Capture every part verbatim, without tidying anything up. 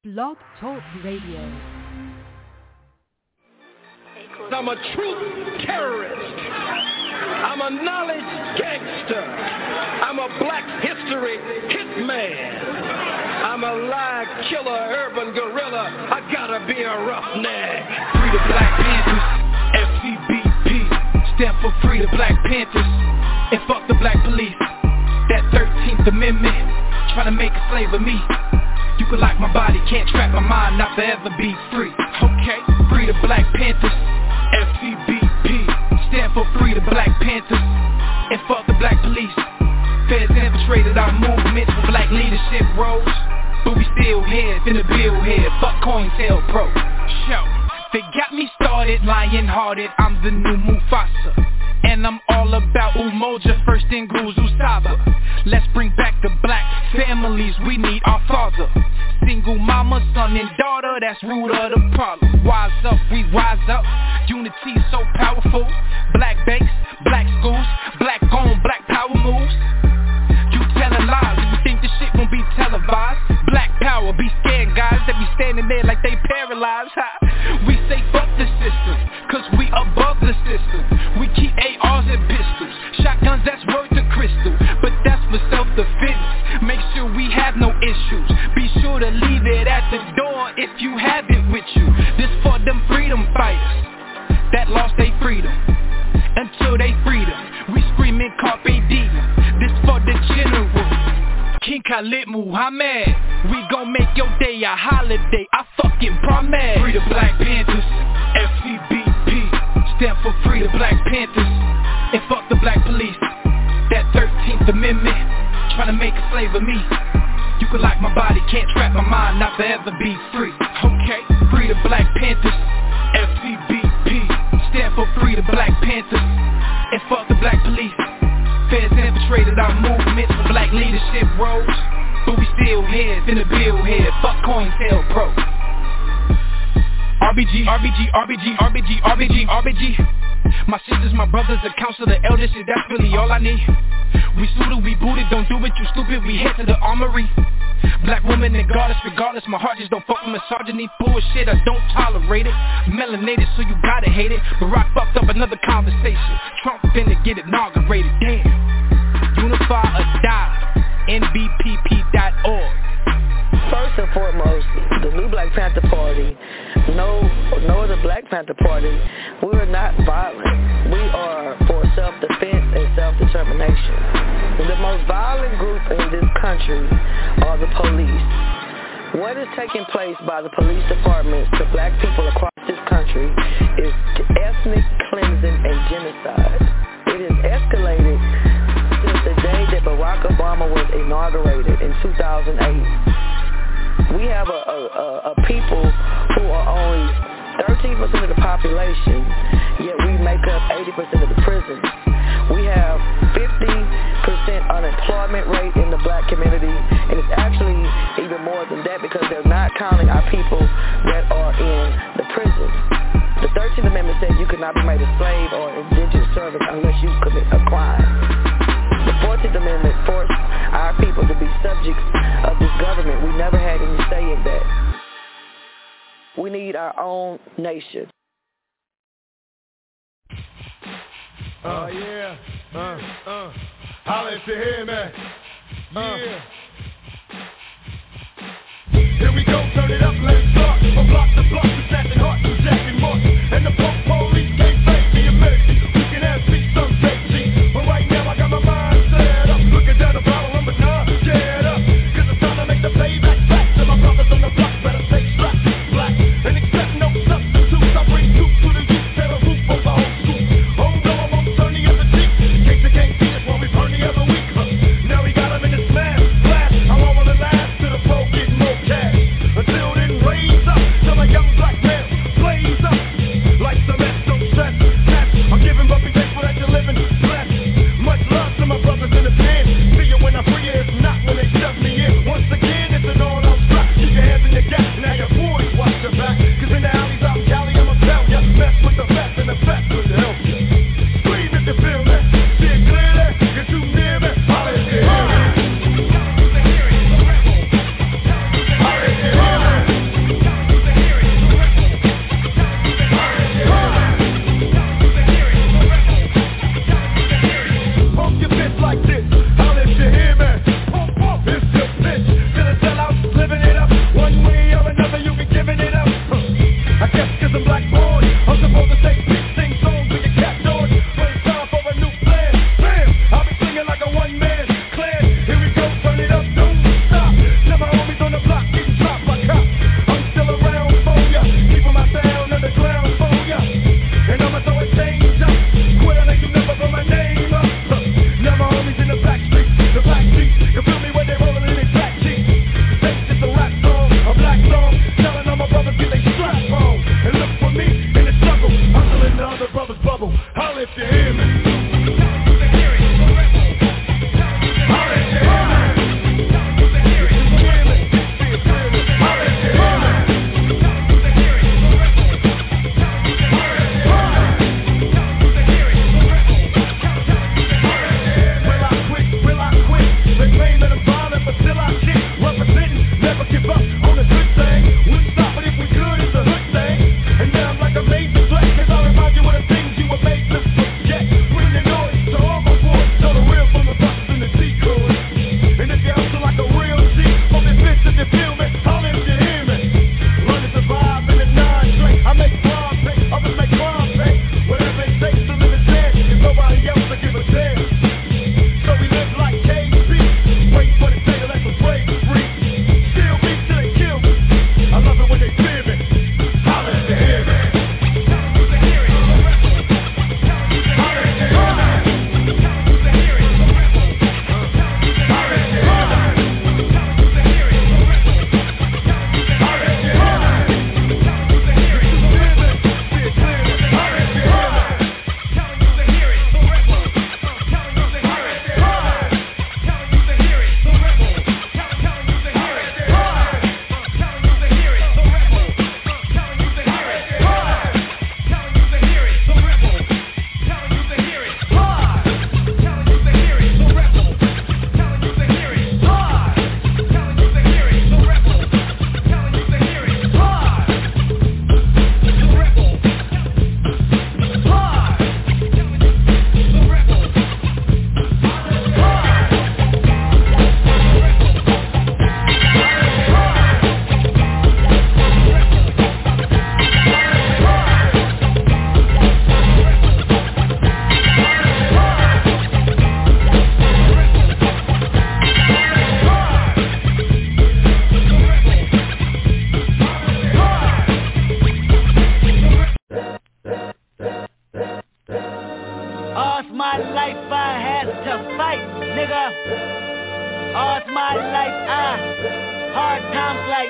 Blog Talk Radio. I'm a truth terrorist. I'm a knowledge gangster. I'm a black history hitman. I'm a lie killer, urban gorilla. I gotta be a roughneck. Free the Black Panthers, F C B P. Stand for Free the Black Panthers. And fuck the black police. That thirteenth Amendment, trying to make a slave of me. You can lock my body, can't trap my mind, not forever be free. Okay, free the Black Panthers, F C B P. Stand for Free the Black Panthers. And fuck the black police. Feds infiltrated our movements for black leadership roles. But we still here, finna build here. Fuck COINTELPRO. Show, they got me started, lion-hearted. I'm the new Mufasa. And I'm all about Umoja, first in Guzu Saba. Let's bring back the black families, we need our father. Single mama, son and daughter, that's root of the problem. Wise up, we rise up, unity so powerful. Black banks, black schools, black on, black power moves. You telling lies, you think this shit won't be televised. Black power, be scared guys, they be standing there like they paralyzed. Ha. We say fuck the system, cause we above the system. We keep A Rs and pistols, shotguns that's worth a crystal. But that's for self-defense, make sure we have no issues. Be sure to leave it at the door if you have it with you. This for them freedom fighters that lost their freedom. Until they freedom, we screaming Carpe Diem. This for the general, King Khalid Muhammad. We gon' make your day a holiday, I fucking promise. Free the Black Panthers, F C B P. Stand for Free the Black Panthers. And fuck the black police. That thirteenth Amendment, trying to make a slave of me. You can lock my body, can't trap my mind, not forever be free. Okay, free the Black Panthers, F C B P. Stand for Free the Black Panthers. And fuck the black police. Feds infiltrated our movements for black leadership roles. But we still here, finna build here. Fuck COINTELPRO. R B G, R B G, R B G, R B G, R B G, R B G. My sisters, my brothers, the council, the elders, shit, that's really all I need. We suited, we booted, don't do it, you stupid, we head to the armory. Black woman and goddess, regardless, my heart just don't fuck with misogyny. Bullshit, I don't tolerate it. Melanated, so you gotta hate it. Barack fucked up another conversation. Trump finna get inaugurated, damn. Unify or die, N B P P dot org. First and foremost, the new Black Panther Party, no, no other Black Panther Party, we are not violent. We are for self-defense and self-determination. The most violent group in this country are the police. What is taking place by the police departments to black people across this country is ethnic cleansing and genocide. It has escalated since the day that Barack Obama was inaugurated in two thousand eight. We have a, a, a people who are only thirteen percent of the population, yet we make up eighty percent of the prisons. We have fifty percent unemployment rate in the black community, and it's actually even more than that because they're not counting our people that are in the prisons. The thirteenth Amendment says you cannot be made a slave or indentured servant unless you commit a crime. The fourteenth Amendment forced our people to be subjects of this government. We never had any say in that. We need our own nation. Uh, yeah, uh, uh, holla if you hear me, yeah. Here we go, turn it up, let's start. From block to block, the snatching heart to jacking marks. And the punk police can't fake the emergency. We can have speech, some safety. But right now I got my mind set up. Looking down the barrel, I'm a nine, get up. Cause it's time to make the payback back. To my brothers on the block, better stay strapped, black. And accept no substitutes. I bring truth to the youth, tear the roof over whole school. Oh no, I'm on turn the other cheek. In case they can't see us while we burn the other week. Now we got them in the smash, blast. I won't wanna last till the pro get more cash. Until then.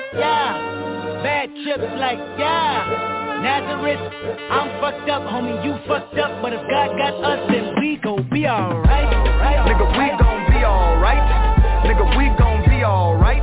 yeah. Bad trips like, yeah. Nazareth, I'm fucked up, homie, you fucked up. But if God got us, then we gon' be alright. Nigga, we gon' be alright. Nigga, we gon' be alright.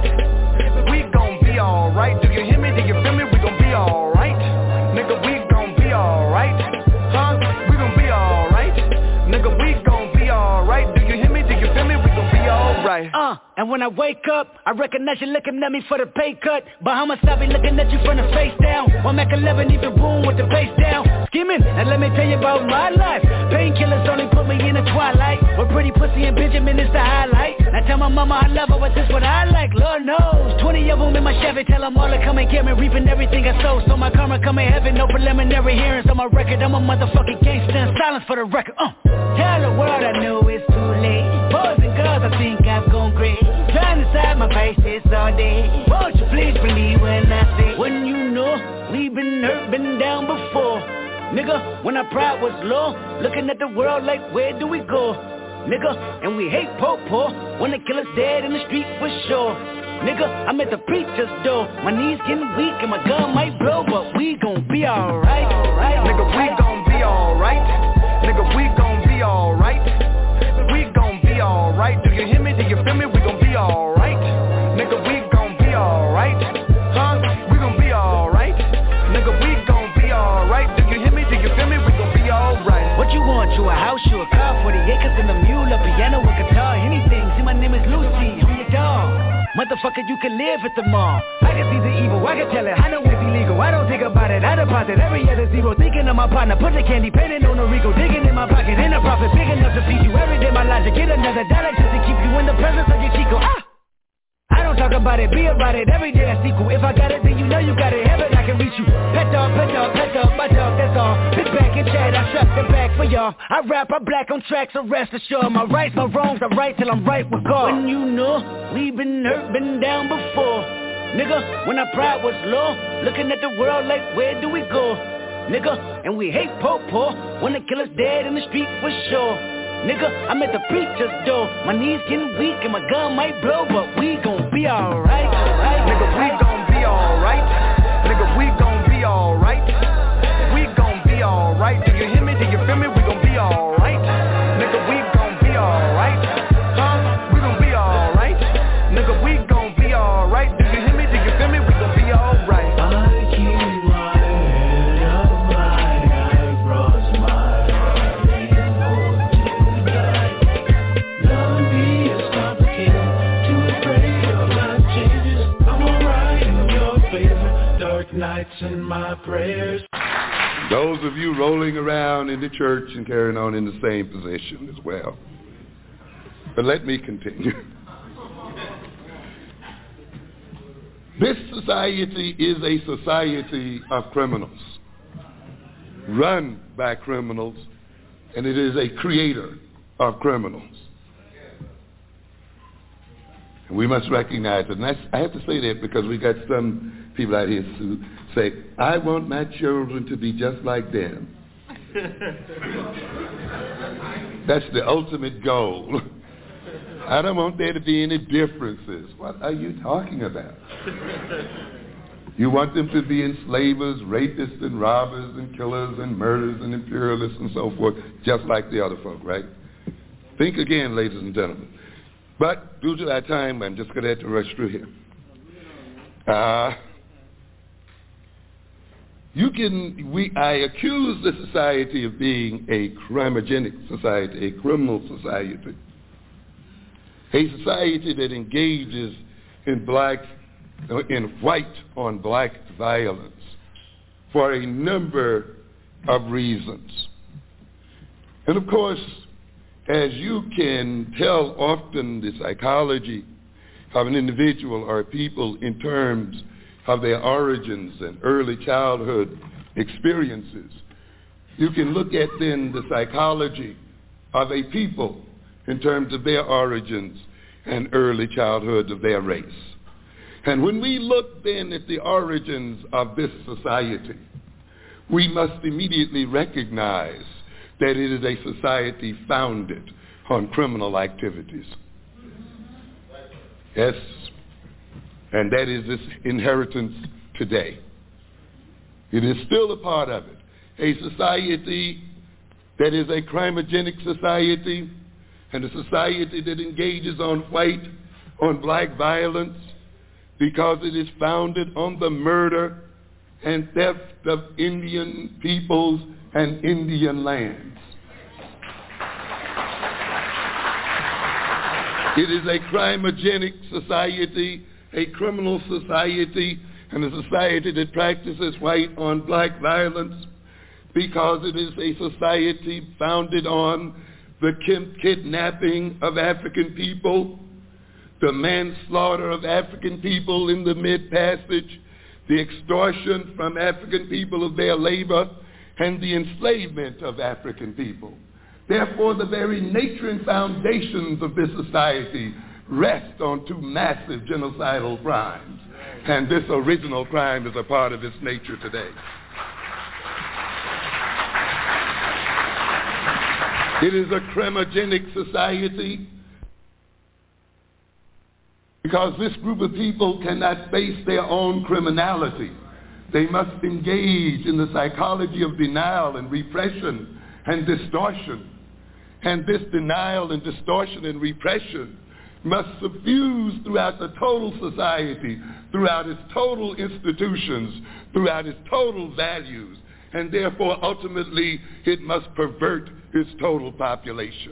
We gon' be alright. Do you hear me? Do you feel me? We gon' be alright. Nigga, we gon' be alright. Huh? We gon' be alright. Nigga, we gon' be alright. Do you hear me? Do you feel me? We gon' be alright. Uh, and when I wake up, I recognize you looking at me for the pay cut. Bahamas, I be looking at you from the face down. One Mac eleven, even boom with the face down. Skimming, and let me tell you about my life. Painkillers only put me in the twilight. But pretty pussy and Benjamin is the highlight. I tell my mama I love her, but this what I like, Lord knows. Twenty of them in my Chevy, tell them all to come and get me. Reaping everything I sow, so my karma come in heaven. No preliminary hearings on my record. I'm a motherfucking gangster and silence for the record. Uh. Tell the world I know it's too late. Boys and girls, I think I've gone great. Trying to side my faces all day. Won't you please believe when I say, when you know we've been hurt, been down before. Nigga, when our pride was low, looking at the world like, where do we go? Nigga, and we hate po-po when the killer's dead in the street for sure. Nigga, I'm at the preacher's door. My knees getting weak and my gun might blow, but we gon' be alright. Nigga, we gon' be alright. Nigga, we gon' be alright. We gon' be alright. Do you hear me? Do you feel me? We gon' be alright. Nigga, we gon' be alright. Huh? We gon' be alright. Nigga, we gon' be alright. Do you hear me? Do you feel me? We gon' be alright. What you want? You a house, you a car, forty acres and a mule, a piano, a guitar, anything. See, my name is Lucy, I'm your dog. Motherfucker, you can live at the mall. I can see the evil, I can tell it, I know it's illegal. I don't think about it, I deposit every other zero. Thinking of my partner, put the candy, painting on a Rico. Digging in my pocket, in a profit, big enough to feed you every day. My logic, get another dollar just to keep you in the presence of your Chico. Ah! I don't talk about it, be about it, every day I sequel. If I got it, then you know you got it, heaven I can reach you. Pet dog, pet dog, pet dog, my dog, that's all. Sit back and chat, I strap the back for y'all. I rap, I black on tracks, so rest assured. My rights, my wrongs, I right till I'm right with God. When you know, we've been hurt, been down before. Nigga, when our pride was low, looking at the world like, where do we go? Nigga, and we hate po-po when the killer's dead in the street for sure. Nigga, I'm at the preacher's door. My knees getting weak and my gun might blow, but we gon' be alright. Nigga, we gon' be alright. Nigga, we gon' be alright. We gon' be alright. Do you hear me? Do you feel me? We gon' be alright. Nigga, we gon' be alright. Huh? We gon' be alright. Nigga, we gon' be alright. Do you hear me? Do you feel me? We gon' be alright. I keep my head up high, I cross my nights and my prayers. Those of you rolling around in the church and carrying on in the same position as well. But let me continue. This society is a society of criminals, run by criminals, and it is a creator of criminals. And we must recognize it. And that's, I have to say that because we got some people out here who say, I want my children to be just like them. That's the ultimate goal. I don't want there to be any differences. What are you talking about? You want them to be enslavers, rapists, and robbers, and killers, and murderers, and imperialists, and so forth, just like the other folk, right? Think again, ladies and gentlemen. But due to our time, I'm just going to have to rush through here. Uh, you can, we, I accuse the society of being a crimogenic society, a criminal society, a society that engages in black, in white on black violence for a number of reasons. And of course, as you can tell often the psychology of an individual or people in terms of their origins and early childhood experiences, you can look at then the psychology of a people in terms of their origins and early childhood of their race. And when we look then at the origins of this society, we must immediately recognize that it is a society founded on criminal activities. Yes, And that is its inheritance today. It is still a part of it. A society that is a crimogenic society, and a society that engages on white, on black violence, because it is founded on the murder and theft of Indian peoples and Indian lands. It is a crimogenic society, a criminal society, and a society that practices white on black violence, because it is a society founded on the kidnapping of African people, the manslaughter of African people in the Mid-Passage, the extortion from African people of their labor, and the enslavement of African people. Therefore, the very nature and foundations of this society rest on two massive genocidal crimes, and this original crime is a part of its nature today. It is a crimogenic society because this group of people cannot face their own criminality. They must engage in the psychology of denial and repression and distortion. And this denial and distortion and repression must suffuse throughout the total society, throughout its total institutions, throughout its total values, and therefore ultimately it must pervert its total population.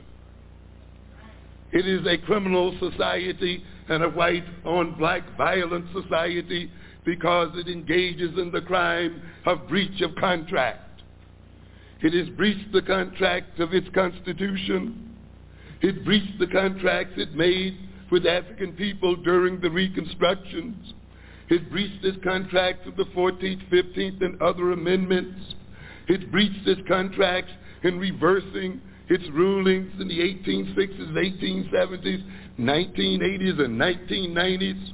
It is a criminal society and a white on black violent society because it engages in the crime of breach of contract. It has breached the contract of its constitution. It breached the contracts it made with African people during the Reconstructions. It breached its contracts of the fourteenth, fifteenth, and other amendments. It breached its contracts in reversing its rulings in the eighteen sixties, eighteen seventies, nineteen eighties, and nineteen nineties.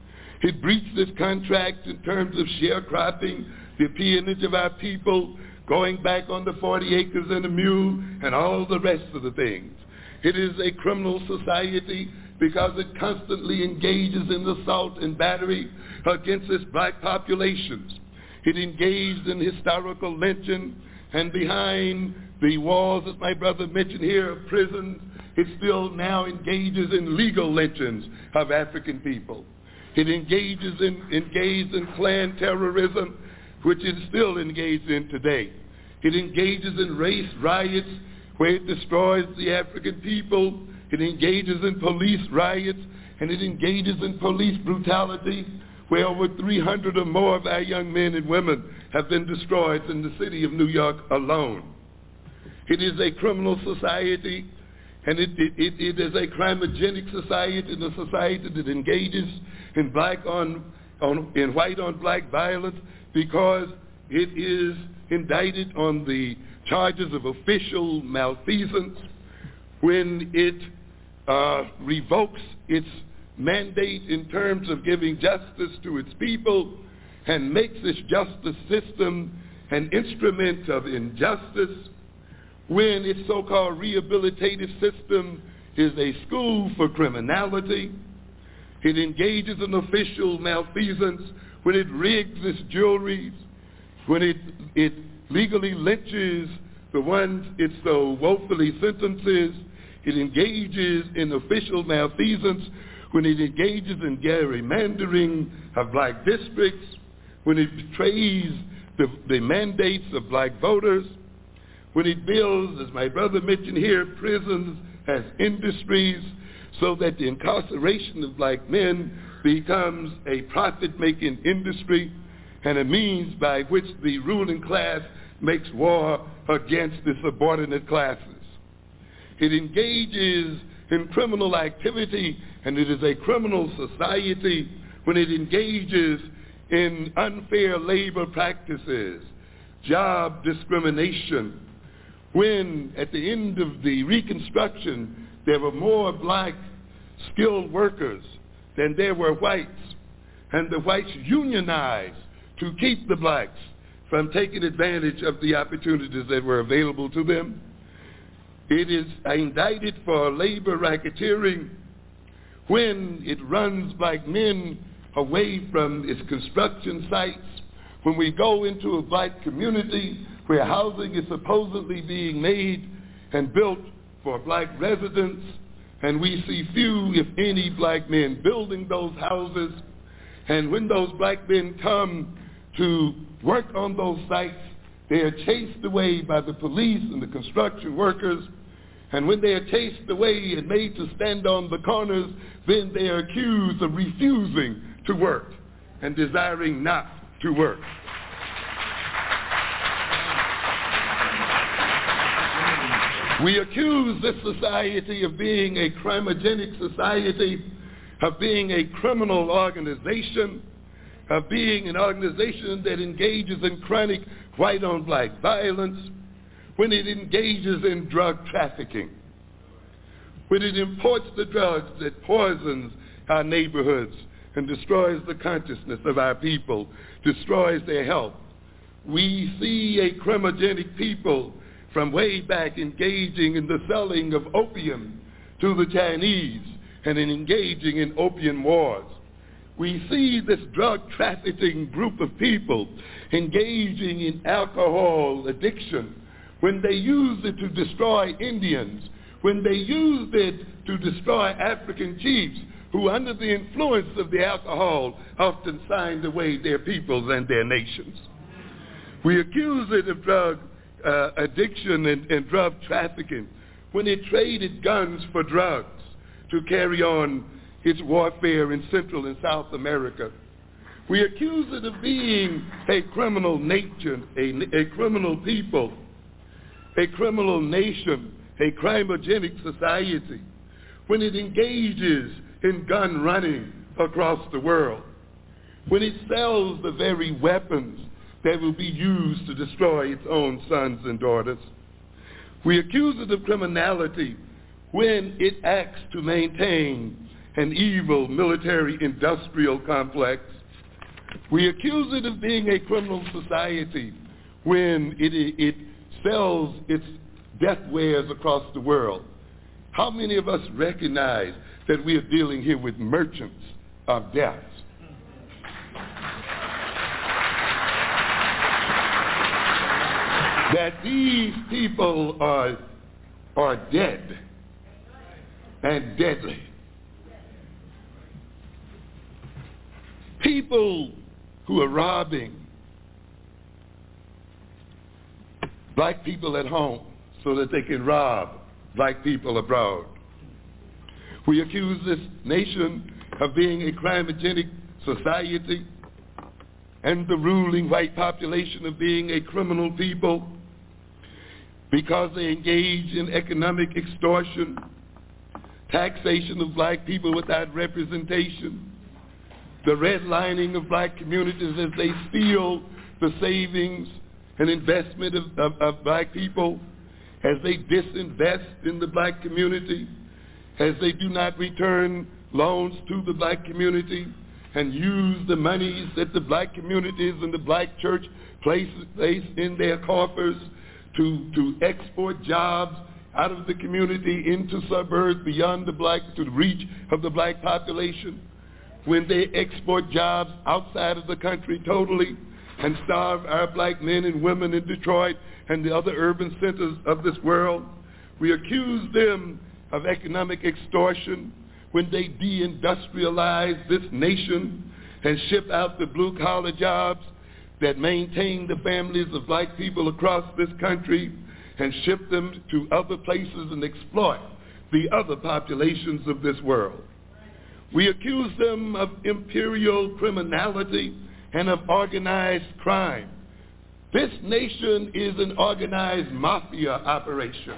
It breached its contract in terms of sharecropping, the peonage of our people, going back on the forty acres and a mule, and all the rest of the things. It is a criminal society because it constantly engages in assault and battery against its black populations. It engaged in historical lynching, and behind the walls, as my brother mentioned here, of prisons, it still now engages in legal lynchings of African people. It engages in, engaged in clan terrorism, which it still engaged in today. It engages in race riots, where it destroys the African people. It engages in police riots, and it engages in police brutality, where over three hundred or more of our young men and women have been destroyed in the city of New York alone. It is a criminal society, and it, it, it, it is a crimogenic society, and a society that engages in black on, on in white on black violence because it is indicted on the charges of official malfeasance when it uh, revokes its mandate in terms of giving justice to its people and makes this justice system an instrument of injustice, when its so-called rehabilitative system is a school for criminality. It engages in official malfeasance when it rigs its juries, when it, it legally lynches the ones it so woefully sentences. It engages in official malfeasance when it engages in gerrymandering of black districts, when it betrays the, the mandates of black voters, when it builds, as my brother mentioned here, prisons as industries so that the incarceration of black men becomes a profit-making industry and a means by which the ruling class makes war against the subordinate classes. It engages in criminal activity, and it is a criminal society when it engages in unfair labor practices, job discrimination, when at the end of the Reconstruction there were more black skilled workers than there were whites, and the whites unionized to keep the blacks from taking advantage of the opportunities that were available to them. It is indicted for labor racketeering when it runs black men away from its construction sites, when we go into a black community where housing is supposedly being made and built for black residents, and we see few, if any, black men building those houses, and when those black men come to work on those sites, they are chased away by the police and the construction workers, and when they are chased away and made to stand on the corners, then they are accused of refusing to work and desiring not to work. We accuse this society of being a crimogenic society, of being a criminal organization, of being an organization that engages in chronic white-on-black violence, when it engages in drug trafficking, when it imports the drugs that poisons our neighborhoods and destroys the consciousness of our people, destroys their health. We see a crimogenic people from way back engaging in the selling of opium to the Chinese and in engaging in opium wars. We see this drug trafficking group of people engaging in alcohol addiction when they used it to destroy Indians, when they used it to destroy African chiefs who under the influence of the alcohol often signed away their peoples and their nations. We accuse it of drug uh, addiction and, and drug trafficking when it traded guns for drugs to carry on its warfare in Central and South America. We accuse it of being a criminal nation, a, a criminal people, a criminal nation, a crimogenic society, when it engages in gun running across the world, when it sells the very weapons that will be used to destroy its own sons and daughters. We accuse it of criminality when it acts to maintain an evil military-industrial complex. We accuse it of being a criminal society when it, it sells its death wares across the world. How many of us recognize that we are dealing here with merchants of death? That these people are, are dead and deadly. People who are robbing black people at home so that they can rob black people abroad. We accuse this nation of being a crimogenic society and the ruling white population of being a criminal people because they engage in economic extortion, taxation of black people without representation, the redlining of black communities as they steal the savings and investment of, of, of black people, as they disinvest in the black community, as they do not return loans to the black community and use the monies that the black communities and the black church place, place in their coffers to, to export jobs out of the community into suburbs beyond the black, to the reach of the black population, when they export jobs outside of the country totally and starve our black men and women in Detroit and the other urban centers of this world. We accuse them of economic extortion when they deindustrialize this nation and ship out the blue-collar jobs that maintain the families of black people across this country and ship them to other places and exploit the other populations of this world. We accuse them of imperial criminality and of organized crime. This nation is an organized mafia operation.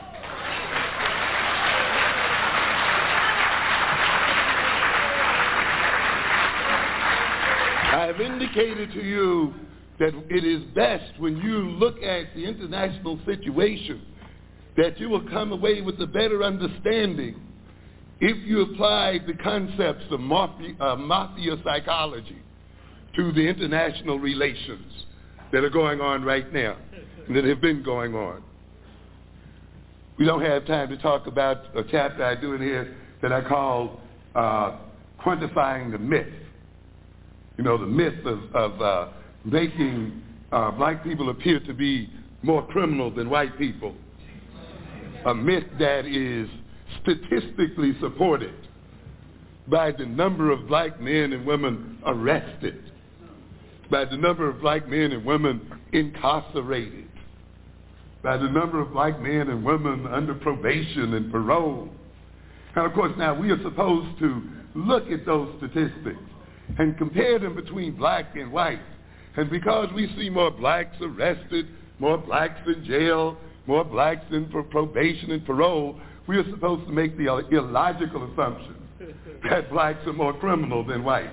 I have indicated to you that it is best when you look at the international situation that you will come away with a better understanding if you apply the concepts of mafia, uh, mafia psychology to the international relations that are going on right now and that have been going on. We don't have time to talk about a chapter I do in here that I call uh, quantifying the myth. You know, the myth of, of uh, making uh, black people appear to be more criminal than white people. A myth that is statistically supported by the number of black men and women arrested, by the number of black men and women incarcerated, by the number of black men and women under probation and parole. And of course now we are supposed to look at those statistics and compare them between black and white. And because we see more blacks arrested, more blacks in jail, more blacks in for probation and parole, we are supposed to make the illogical assumption that blacks are more criminal than whites.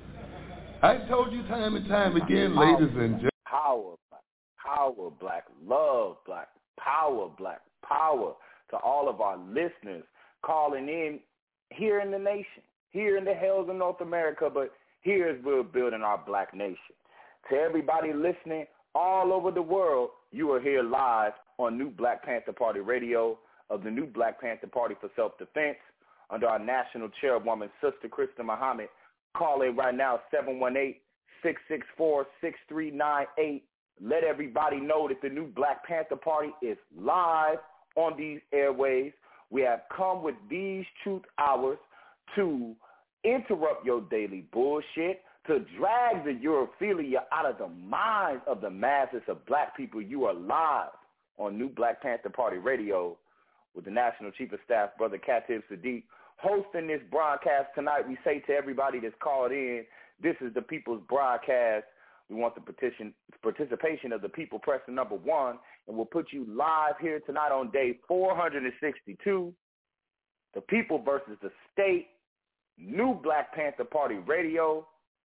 I've told you time and time again, power, ladies and gentlemen. Power black, power black, love black, power black, power to all of our listeners calling in here in the nation, here in the hells of North America, but here as we're building our black nation. To everybody listening all over the world, you are here live on New Black Panther Party Radio of the New Black Panther Party for Self-Defense under our national chairwoman, Sister Krista Muhammad. Call in right now, seven one eight, six six four, six three nine eight. Let everybody know that the New Black Panther Party is live on these airways. We have come with these truth hours to interrupt your daily bullshit, to drag the Europhilia out of the minds of the masses of black people. You are live on New Black Panther Party Radio with the National Chief of Staff, Brother Katib Sadiq, hosting this broadcast tonight. We say to everybody that's called in, this is the people's broadcast. We want the petition, participation of the people pressing number one, and we'll put you live here tonight on day four hundred sixty-two, the people versus the state, New Black Panther Party Radio.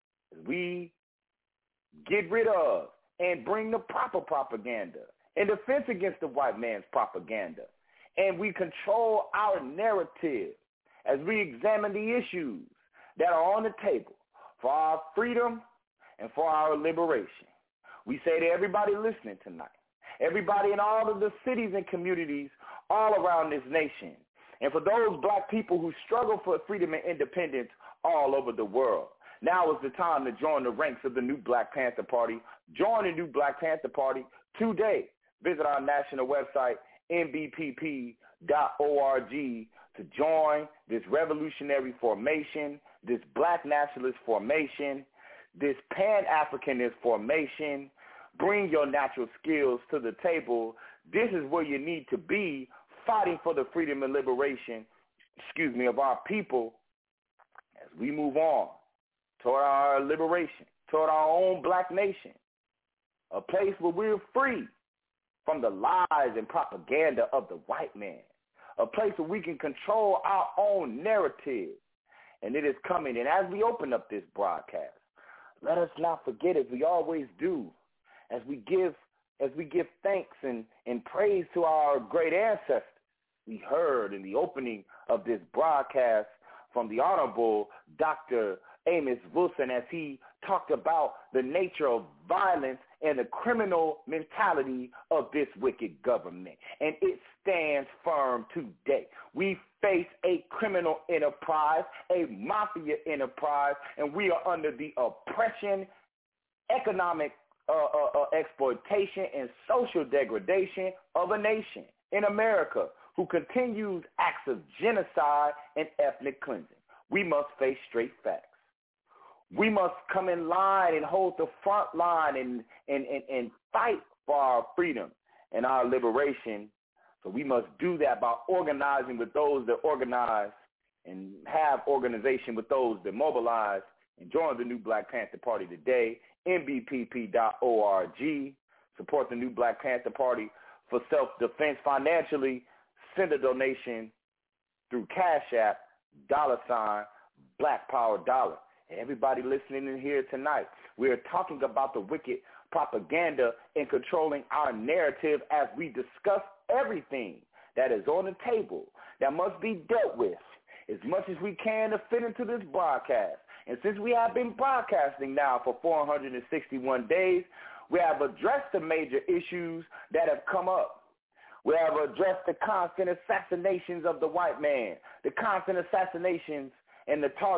We get rid of and bring the proper propaganda in defense against the white man's propaganda. And we control our narrative as we examine the issues that are on the table for our freedom and for our liberation. We say to everybody listening tonight, everybody in all of the cities and communities all around this nation, and for those black people who struggle for freedom and independence all over the world, now is the time to join the ranks of the New Black Panther Party. Join the New Black Panther Party today. Visit our national website, N B P P dot org, to join this revolutionary formation, this black nationalist formation, this Pan-Africanist formation. Bring your natural skills to the table. This is where you need to be, fighting for the freedom and liberation, excuse me, of our people as we move on toward our liberation, toward our own black nation, a place where we're free from the lies and propaganda of the white man, a place where we can control our own narrative. And it is coming. And as we open up this broadcast, let us not forget, as we always do, as we give as we give thanks and, and praise to our great ancestors. We heard in the opening of this broadcast from the Honorable Doctor Amos Wilson as he talked about the nature of violence and the criminal mentality of this wicked government. And it stands firm today. We face a criminal enterprise, a mafia enterprise, and we are under the oppression, economic uh, uh, uh, exploitation, and social degradation of a nation in America who continues acts of genocide and ethnic cleansing. We must face straight facts. We must come in line and hold the front line and, and, and, and fight for our freedom and our liberation. So we must do that by organizing with those that organize and have organization with those that mobilize. And join the New Black Panther Party today, N B P P dot org. Support the New Black Panther Party for self-defense financially. Send a donation through Cash App, dollar sign, Black Power Dollar. Everybody listening in here tonight, we are talking about the wicked propaganda in controlling our narrative as we discuss everything that is on the table that must be dealt with as much as we can to fit into this broadcast. And since we have been broadcasting now for four hundred sixty-one days, we have addressed the major issues that have come up. We have addressed the constant assassinations of the white man, the constant assassinations and the targets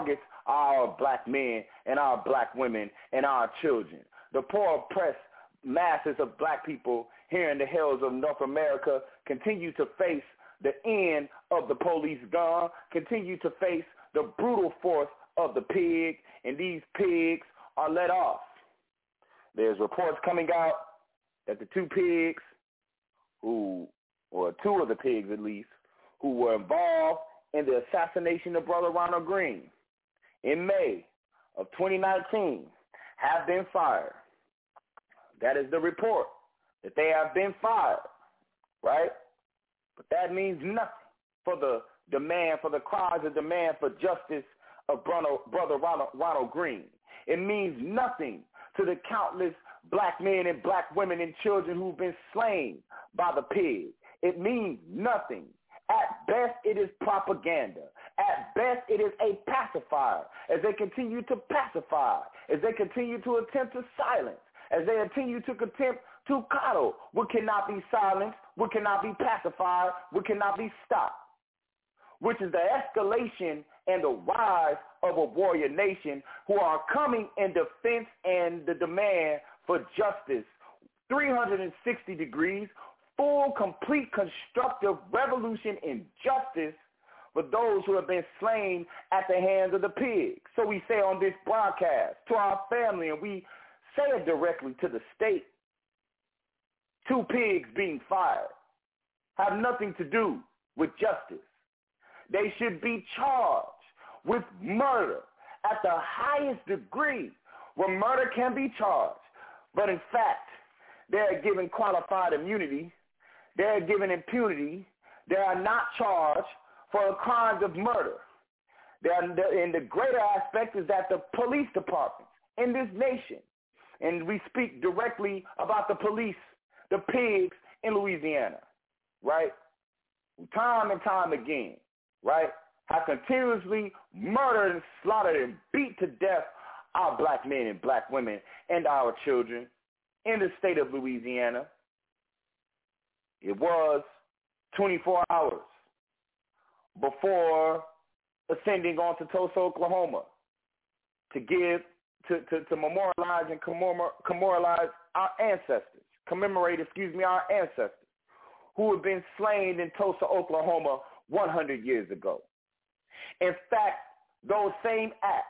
our black men and our black women and our children. The poor oppressed masses of black people here in the hills of North America continue to face the end of the police gun, continue to face the brutal force of the pig, and these pigs are let off. There's reports coming out that the two pigs who, or two of the pigs at least, who were involved in the assassination of Brother Ronald Green in May of twenty nineteen have been fired. That is the report, that they have been fired, right? But that means nothing for the demand, for the cries of demand for justice of Brother Ronald, Ronald Green. It means nothing to the countless black men and black women and children who've been slain by the pig. It means nothing. At best, it is propaganda. At best, it is a pacifier as they continue to pacify, as they continue to attempt to silence, as they continue to attempt to coddle what cannot be silenced, what cannot be pacified, what cannot be stopped, which is the escalation and the rise of a warrior nation who are coming in defense and the demand for justice. three hundred sixty degrees, full, complete, constructive revolution in justice for those who have been slain at the hands of the pigs. So we say on this broadcast to our family, and we say it directly to the state, two pigs being fired have nothing to do with justice. They should be charged with murder at the highest degree where murder can be charged. But in fact, they are given qualified immunity. They are given impunity. They are not charged for the crimes of murder. They are, and the greater aspect is that the police departments in this nation, and we speak directly about the police, the pigs in Louisiana, right? Time and time again, right, have continuously murdered and slaughtered and beat to death our black men and black women and our children in the state of Louisiana. It was twenty-four hours before ascending on to Tulsa, Oklahoma, to give, to, to, to memorialize and commemorate our ancestors, commemorate, excuse me, our ancestors who had been slain in Tulsa, Oklahoma one hundred years ago. In fact, those same acts,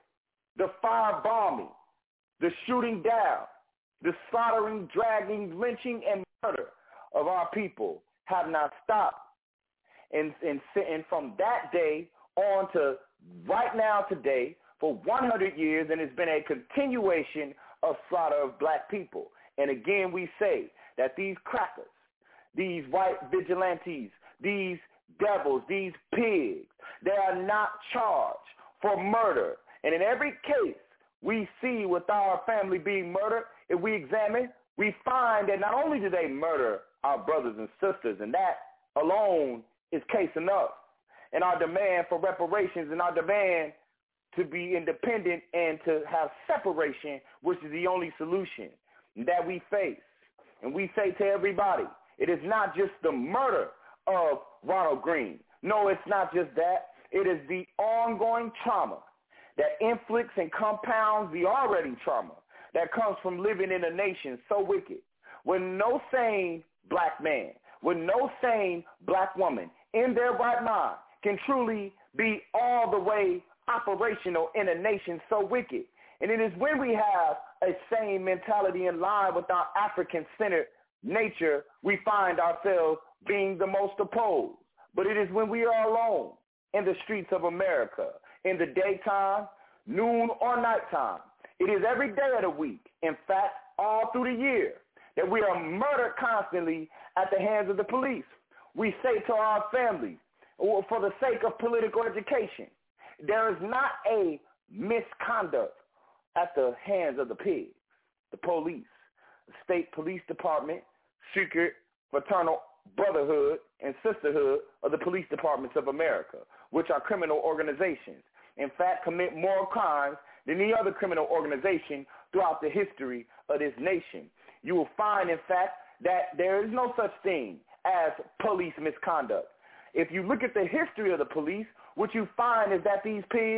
the firebombing, the shooting down, the slaughtering, dragging, lynching, and murder of our people have not stopped. And, and, and from that day on to right now today, for one hundred years, and it's been a continuation of slaughter of black people. And again, we say that these crackers, these white vigilantes, these devils, these pigs, they are not charged for murder. And in every case we see with our family being murdered, if we examine, we find that not only do they murder our brothers and sisters, and that alone is case enough, and our demand for reparations and our demand to be independent and to have separation, which is the only solution that we face. And we say to everybody, it is not just the murder of Ronald Green. No, it's not just that. It is the ongoing trauma that inflicts and compounds the already trauma that comes from living in a nation so wicked, with no sane black man, with no sane black woman in their right mind can truly be all the way operational in a nation so wicked. And it is when we have a sane mentality in line with our African-centered nature, we find ourselves being the most opposed. But it is when we are alone in the streets of America, in the daytime, noon, or nighttime. It is every day of the week, in fact, all through the year, that we are murdered constantly at the hands of the police. We say to our families, for the sake of political education, there is not a misconduct at the hands of the pigs, the police, the state police department, secret fraternal brotherhood and sisterhood of the police departments of America, which are criminal organizations. In fact, commit more crimes than any other criminal organization throughout the history of this nation. You will find, in fact, that there is no such thing as police misconduct. If you look at the history of the police, what you find is that these pigs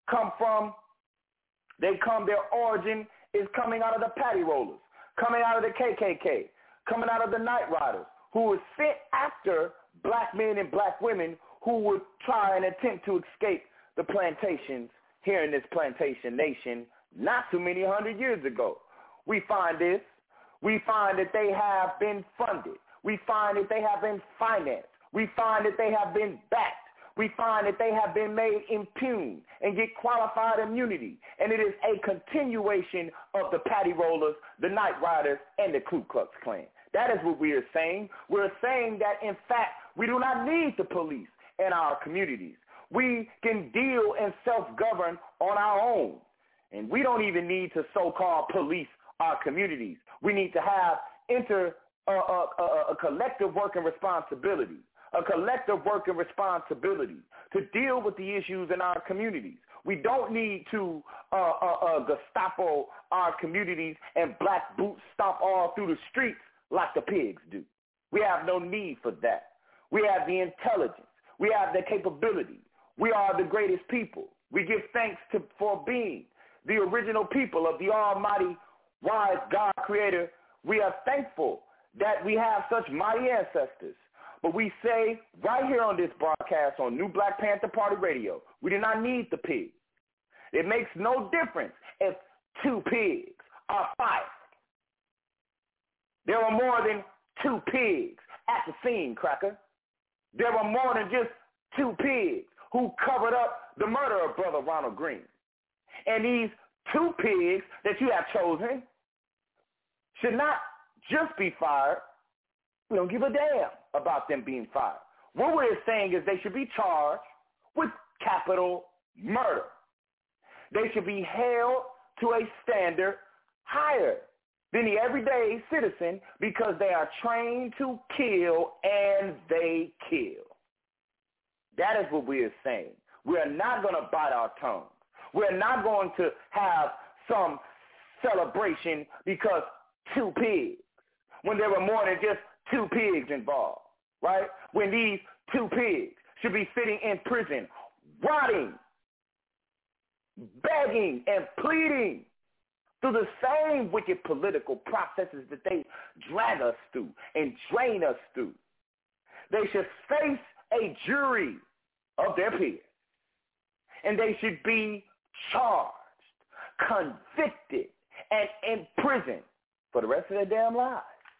come from, they come, their origin is coming out of the Patty Rollers, coming out of the K K K, coming out of the Night Riders, who were sent after black men and black women who would try and attempt to escape the plantations here in this plantation nation not too many hundred years ago. We find this. We find that they have been funded. We find that they have been financed. We find that they have been backed. We find that they have been made impugn and get qualified immunity. And it is a continuation of the Patty Rollers, the Night Riders, and the Ku Klux Klan. That is what we are saying. We're saying that, in fact, we do not need the police in our communities. We can deal and self-govern on our own. And we don't even need to so-called police our communities. We need to have inter, uh, uh, uh, a collective working responsibility, a collective working responsibility to deal with the issues in our communities. We don't need to uh, uh, uh, Gestapo our communities and black boots stomp all through the streets like the pigs do. We have no need for that. We have the intelligence. We have the capability. We are the greatest people. We give thanks to, for being the original people of the almighty, wise God creator. We are thankful that we have such mighty ancestors. But we say right here on this broadcast on New Black Panther Party Radio, we do not need the pig. It makes no difference if two pigs are fighting. There were more than two pigs at the scene, Cracker. There were more than just two pigs who covered up the murder of Brother Ronald Green. And these two pigs that you have chosen should not just be fired. We don't give a damn about them being fired. What we're saying is they should be charged with capital murder. They should be held to a standard higher than the everyday citizen because they are trained to kill and they kill. That is what we are saying. We are not going to bite our tongues. We're not going to have some celebration because two pigs, when there were more than just two pigs involved, right? When these two pigs should be sitting in prison, rotting, begging and pleading through the same wicked political processes that they drag us through and drain us through. They should face a jury of their peers, and they should be charged, convicted, and imprisoned for the rest of their damn lives.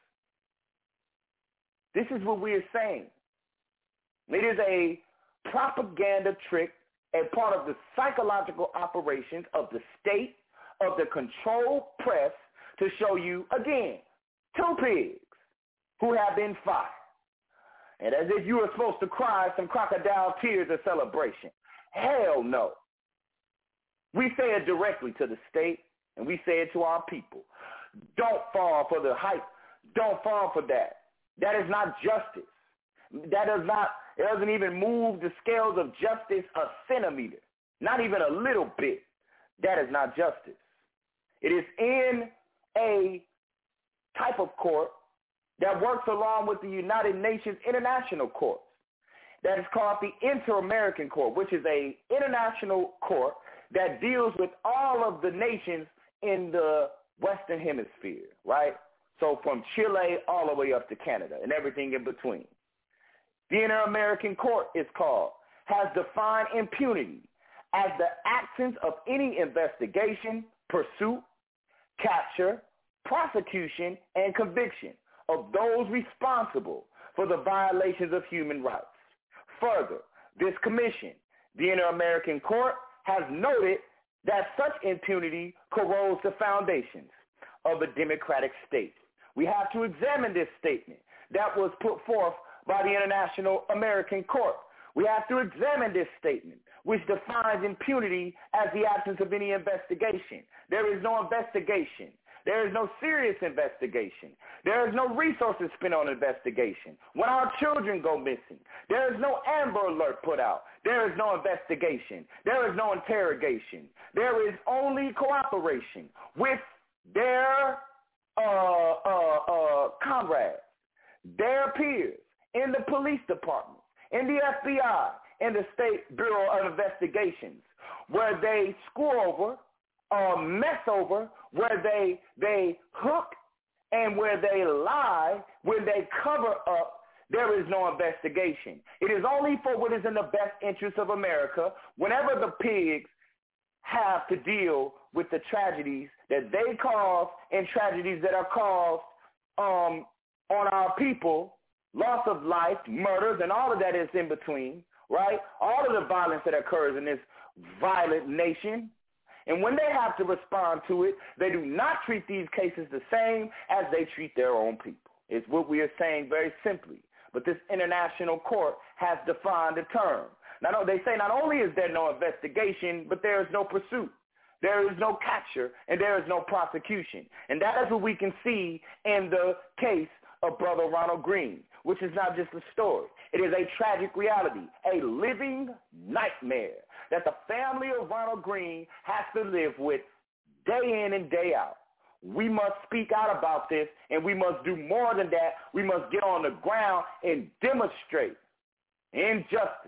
This is what we are saying. It is a propaganda trick, a part of the psychological operations of the state, of the controlled press, to show you, again, two pigs who have been fired. And as if you were supposed to cry some crocodile tears of celebration. Hell no. We say it directly to the state, and we say it to our people. Don't fall for the hype. Don't fall for that. That is not justice. That does not, it doesn't even move the scales of justice a centimeter, not even a little bit. That is not justice. It is in a type of court that works along with the United Nations International Court. That is called the Inter-American Court, which is an international court that deals with all of the nations in the Western Hemisphere, right? So from Chile all the way up to Canada and everything in between. The Inter-American Court is called, has defined impunity as the absence of any investigation, pursuit, capture, prosecution, and conviction of those responsible for the violations of human rights. Further, this commission, the Inter-American Court, has noted that such impunity corrodes the foundations of a democratic state. We have to examine this statement that was put forth by the International American Court. We have to examine this statement, which defines impunity as the absence of any investigation. There is no investigation. There is no serious investigation. There is no resources spent on investigation. When our children go missing, there is no Amber Alert put out. There is no investigation. There is no interrogation. There is only cooperation with their uh, uh, uh, comrades, their peers in the police department, in the F B I, in the State Bureau of Investigations, where they screw over or mess over, where they they hook and where they lie, when they cover up, there is no investigation. It is only for what is in the best interest of America. Whenever the pigs have to deal with the tragedies that they cause and tragedies that are caused um, on our people, loss of life, murders, and all of that is in between, right? All of the violence that occurs in this violent nation. And when they have to respond to it, they do not treat these cases the same as they treat their own people. It's what we are saying very simply. But this international court has defined the term. Now, they say not only is there no investigation, but there is no pursuit. There is no capture, and there is no prosecution. And that is what we can see in the case of Brother Ronald Green, which is not just a story. It is a tragic reality, a living nightmare that the family of Ronald Green has to live with day in and day out. We must speak out about this, and we must do more than that. We must get on the ground and demonstrate injustice.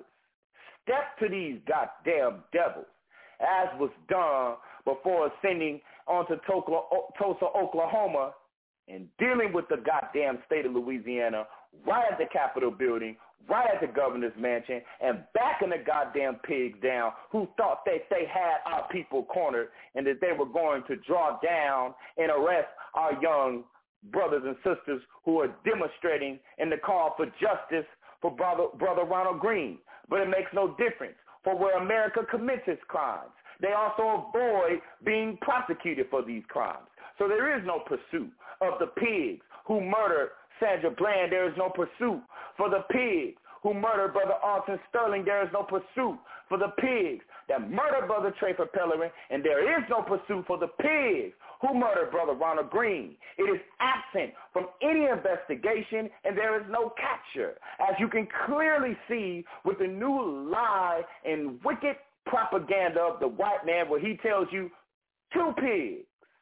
Step to these goddamn devils, as was done before ascending onto Tulsa, Oklahoma, and dealing with the goddamn state of Louisiana, right at the Capitol building, right at the governor's mansion, and backing the goddamn pigs down who thought that they had our people cornered and that they were going to draw down and arrest our young brothers and sisters who are demonstrating in the call for justice for brother, brother Ronald Green. But it makes no difference for where America commits its crimes. They also avoid being prosecuted for these crimes. So there is no pursuit of the pigs who murdered Sandra Bland. There is no pursuit for the pigs who murdered Brother Alton Sterling. There is no pursuit for the pigs that murdered Brother Trayford Pellerin. And there is no pursuit for the pigs who murdered Brother Ronald Green. It is absent from any investigation, and there is no capture, as you can clearly see with the new lie and wicked propaganda of the white man, where he tells you two pigs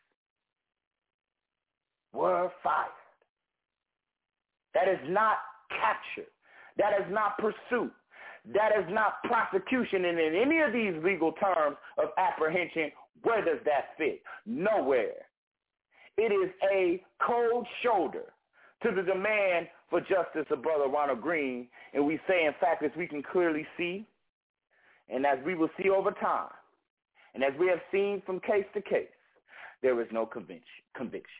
were fired. That is not capture. That is not pursuit. That is not prosecution. And in any of these legal terms of apprehension, where does that fit? Nowhere. It is a cold shoulder to the demand for justice of Brother Ronald Green. And we say, in fact, as we can clearly see, and as we will see over time, and as we have seen from case to case, there is no conviction. conviction.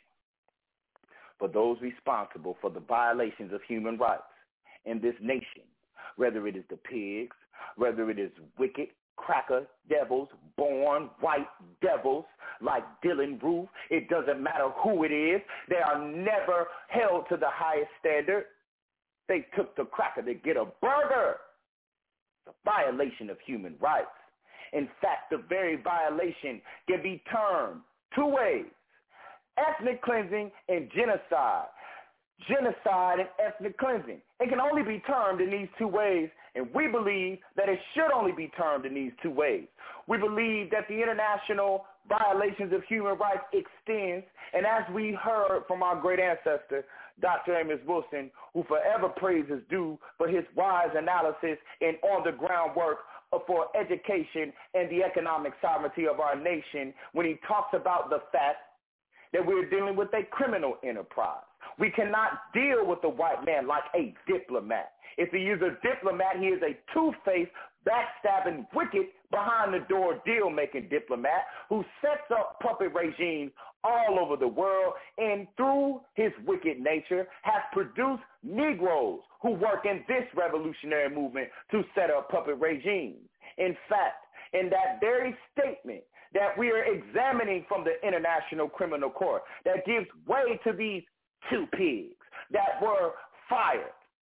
For those responsible for the violations of human rights in this nation, whether it is the pigs, whether it is wicked cracker devils, born white devils like Dylan Roof, it doesn't matter who it is. They are never held to the highest standard. They took the cracker to get a burger. It's a violation of human rights. In fact, the very violation can be termed two ways: ethnic cleansing and genocide. Genocide and ethnic cleansing. It can only be termed in these two ways, and we believe that it should only be termed in these two ways. We believe that the international violations of human rights extends, and as we heard from our great ancestor, Doctor Amos Wilson, who forever praise is due for his wise analysis and on-the-ground work for education and the economic sovereignty of our nation, when he talks about the fact that we're dealing with a criminal enterprise. We cannot deal with the white man like a diplomat. If he is a diplomat, he is a two-faced, backstabbing, wicked, behind-the-door deal-making diplomat who sets up puppet regimes all over the world, and through his wicked nature has produced Negroes who work in this revolutionary movement to set up puppet regimes. In fact, in that very statement that we are examining from the International Criminal Court that gives way to these two pigs that were fired,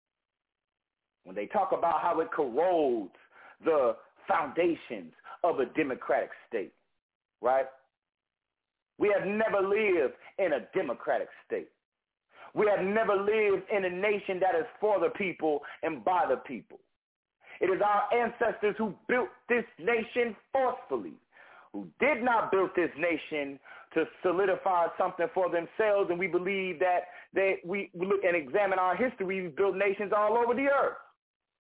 when they talk about how it corrodes the foundations of a democratic state, right? We have never lived in a democratic state. We have never lived in a nation that is for the people and by the people. It is our ancestors who built this nation forcefully, who did not build this nation to solidify something for themselves, and we believe that they, we look and examine our history, we've built nations all over the earth.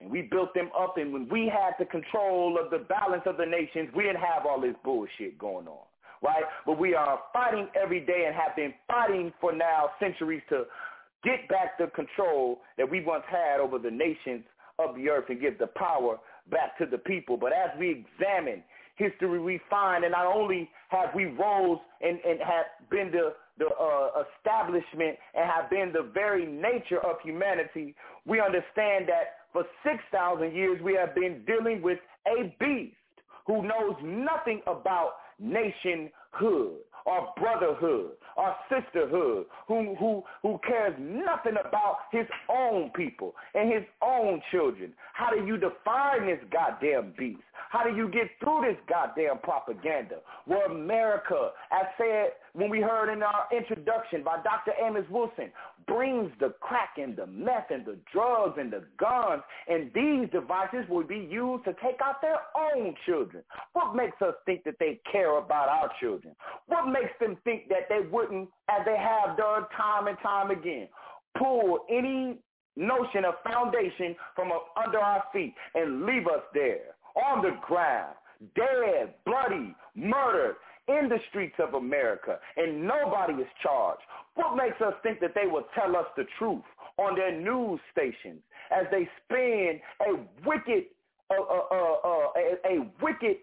And we built them up, and when we had the control of the balance of the nations, we didn't have all this bullshit going on, right? But we are fighting every day and have been fighting for now centuries to get back the control that we once had over the nations of the earth and give the power back to the people. But as we examine history, we find that not only have we rose and, and have been the, the uh, establishment and have been the very nature of humanity, we understand that for six thousand years we have been dealing with a beast who knows nothing about nationhood or brotherhood or sisterhood, who, who, who cares nothing about his own people and his own children. How do you define this goddamn beast? How do you get through this goddamn propaganda? Well, America, as said when we heard in our introduction by Doctor Amos Wilson, brings the crack and the meth and the drugs and the guns, and these devices will be used to take out their own children. What makes us think that they care about our children? What makes them think that they wouldn't, as they have done time and time again, pull any notion of foundation from under our feet and leave us there on the ground, dead, bloody, murdered, in the streets of America, and nobody is charged? What makes us think that they will tell us the truth on their news stations as they spin a wicked, uh, uh, uh, uh, a, a wicked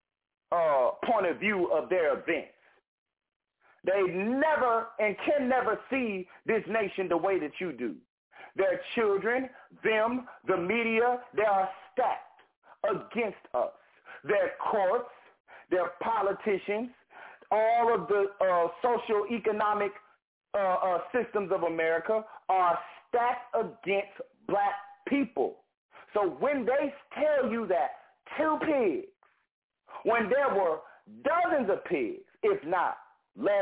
uh, point of view of their events? They never and can never see this nation the way that you do. Their children, them, the media, they are stacked against us. Their courts, their politicians, all of the uh, socio-economic uh, uh, systems of America are stacked against black people. So when they tell you that two pigs, when there were dozens of pigs, if not less,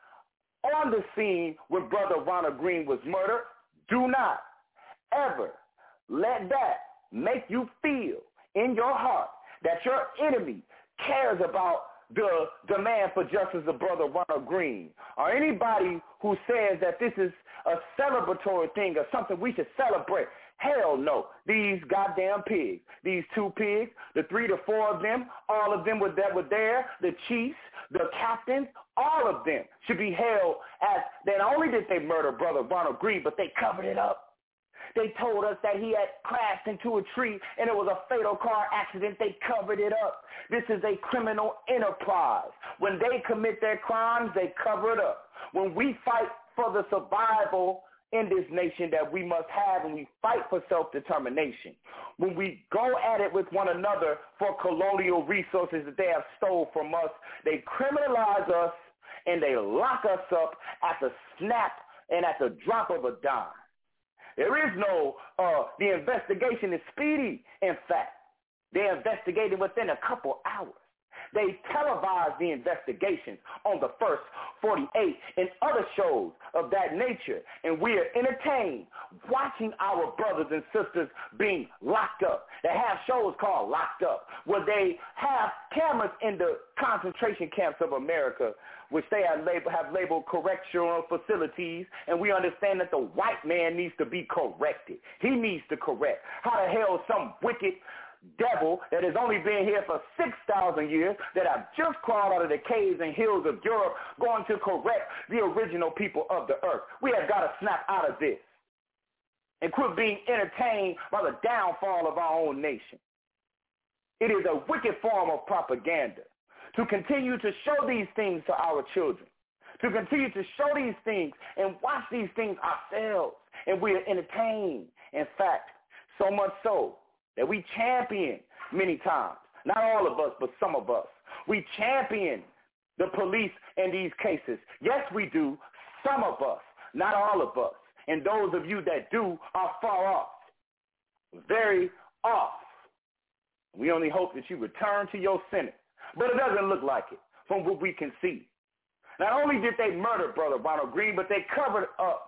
on the scene when Brother Ronald Green was murdered, do not ever let that make you feel in your heart that your enemy cares about the demand for justice of Brother Ronald Green, or anybody who says that this is a celebratory thing or something we should celebrate. Hell no. These goddamn pigs, these two pigs, the three to four of them, all of them that were there, the chiefs, the captains, all of them should be held as, not only did they murder Brother Ronald Green, but they covered it up. They told us that he had crashed into a tree and it was a fatal car accident. They covered it up. This is a criminal enterprise. When they commit their crimes, they cover it up. When we fight for the survival in this nation that we must have, and we fight for self-determination, when we go at it with one another for colonial resources that they have stole from us, they criminalize us and they lock us up at the snap and at the drop of a dime. There is no, uh, the investigation is speedy, in fact. They investigated within a couple hours. They televised the investigations on the first forty-eight and other shows of that nature, and we are entertained watching our brothers and sisters being locked up. They have shows called Locked Up, where they have cameras in the concentration camps of America, which they have labeled, have labeled correctional facilities, and we understand that the white man needs to be corrected. He needs to correct. How the hell some wicked devil that has only been here for six thousand years, that have just crawled out of the caves and hills of Europe, going to correct the original people of the earth? We have got to snap out of this and quit being entertained by the downfall of our own nation. It is a wicked form of propaganda to continue to show these things to our children, to continue to show these things and watch these things ourselves, and we are entertained. In fact, so much so that we champion many times, not all of us, but some of us, we champion the police in these cases. Yes, we do, some of us, not all of us. And those of you that do are far off, very off. We only hope that you return to your sentence, but it doesn't look like it from what we can see. Not only did they murder Brother Ronald Green, but they covered up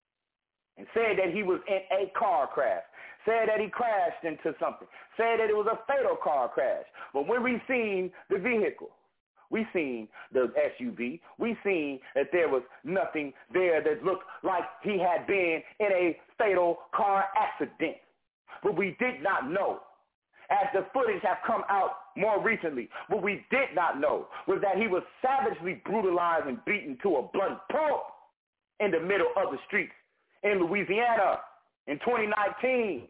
and said that he was in a car crash, said that he crashed into something, said that it was a fatal car crash. But when we seen the vehicle, we seen the S U V, we seen that there was nothing there that looked like he had been in a fatal car accident. What we did not know, as the footage have come out more recently, what we did not know was that he was savagely brutalized and beaten to a bloody pulp in the middle of the streets in Louisiana in twenty nineteen.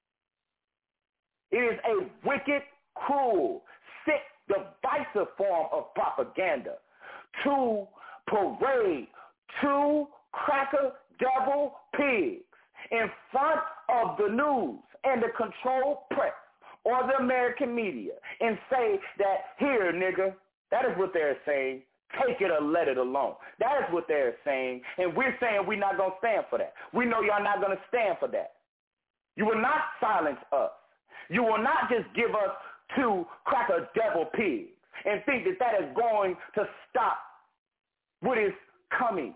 It is a wicked, cruel, sick, divisive form of propaganda to parade two cracker devil pigs in front of the news and the controlled press or the American media and say that, here, nigga, that is what they're saying. Take it or let it alone. That is what they're saying, and we're saying we're not going to stand for that. We know y'all not going to stand for that. You will not silence us. You will not just give us two cracker devil pigs and think that that is going to stop what is coming.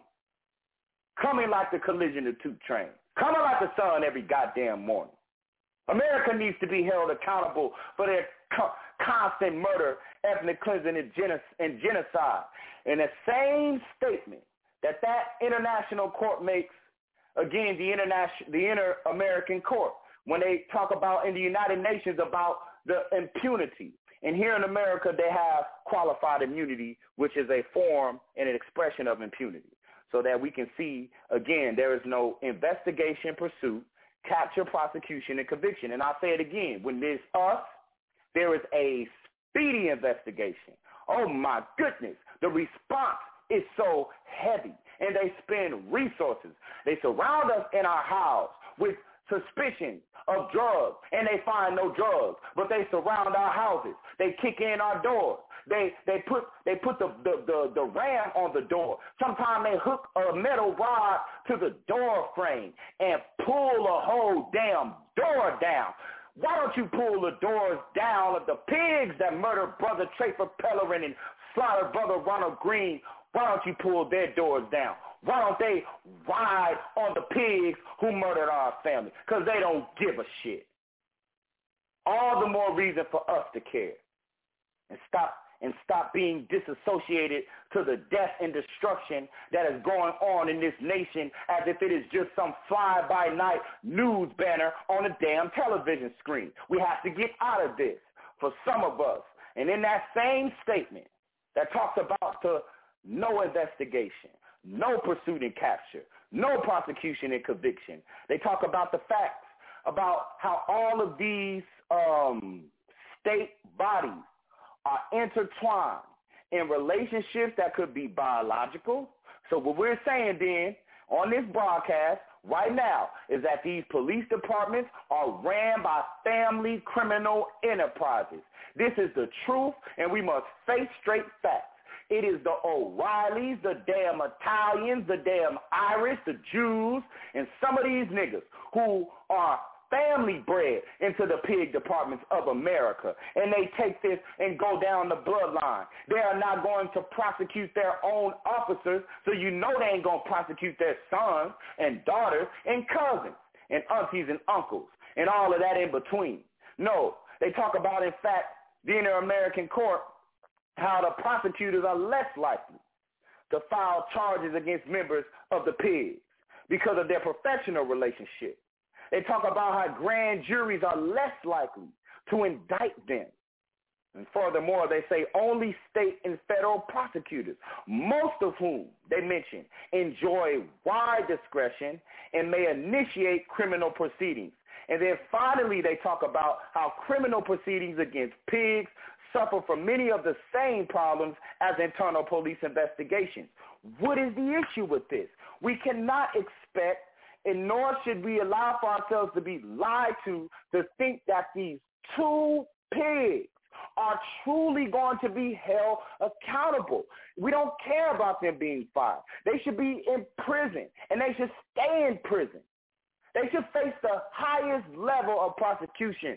Coming like the collision of two trains. Coming like the sun every goddamn morning. America needs to be held accountable for their co- constant murder, ethnic cleansing, and, geno- and genocide. And the same statement that that international court makes, again, the international, the Inter-American Court, when they talk about in the United Nations about the impunity. And here in America, they have qualified immunity, which is a form and an expression of impunity. So that we can see, again, there is no investigation, pursuit, capture, prosecution, and conviction. And I'll say it again. When there's us, there is a speedy investigation. Oh, my goodness. The response is so heavy, and they spend resources. They surround us in our house with suspicion of drugs, and they find no drugs, but they surround our houses. They kick in our doors. They they put they put the, the, the, the ram on the door. Sometimes they hook a metal rod to the door frame and pull a whole damn door down. Why don't you pull the doors down of the pigs that murdered Brother Trafer Pellerin and slaughtered Brother Ronald Green? Why don't you pull their doors down? Why don't they ride on the pigs who murdered our family? Because they don't give a shit. All the more reason for us to care and stop and stop being disassociated to the death and destruction that is going on in this nation as if it is just some fly-by-night news banner on a damn television screen. We have to get out of this for some of us. And in that same statement that talks about the no investigation, no pursuit and capture, no prosecution and conviction, they talk about the facts about how all of these um, state bodies are intertwined in relationships that could be biological. So what we're saying then on this broadcast right now is that these police departments are ran by family criminal enterprises. This is the truth, and we must face straight facts. It is the O'Reillys, the damn Italians, the damn Irish, the Jews, and some of these niggas who are family bred into the pig departments of America. And they take this and go down the bloodline. They are not going to prosecute their own officers, so you know they ain't going to prosecute their sons and daughters and cousins and aunties and uncles and all of that in between. No, they talk about, in fact, the Inter-American Court, how the prosecutors are less likely to file charges against members of the pigs because of their professional relationship. They talk about how grand juries are less likely to indict them. And furthermore, they say only state and federal prosecutors, most of whom, they mention, enjoy wide discretion and may initiate criminal proceedings. And then finally, they talk about how criminal proceedings against pigs suffer from many of the same problems as internal police investigations. What is the issue with this? We cannot expect, and nor should we allow for ourselves to be lied to, to think that these two pigs are truly going to be held accountable. We don't care about them being fired. They should be in prison, and they should stay in prison. They should face the highest level of prosecution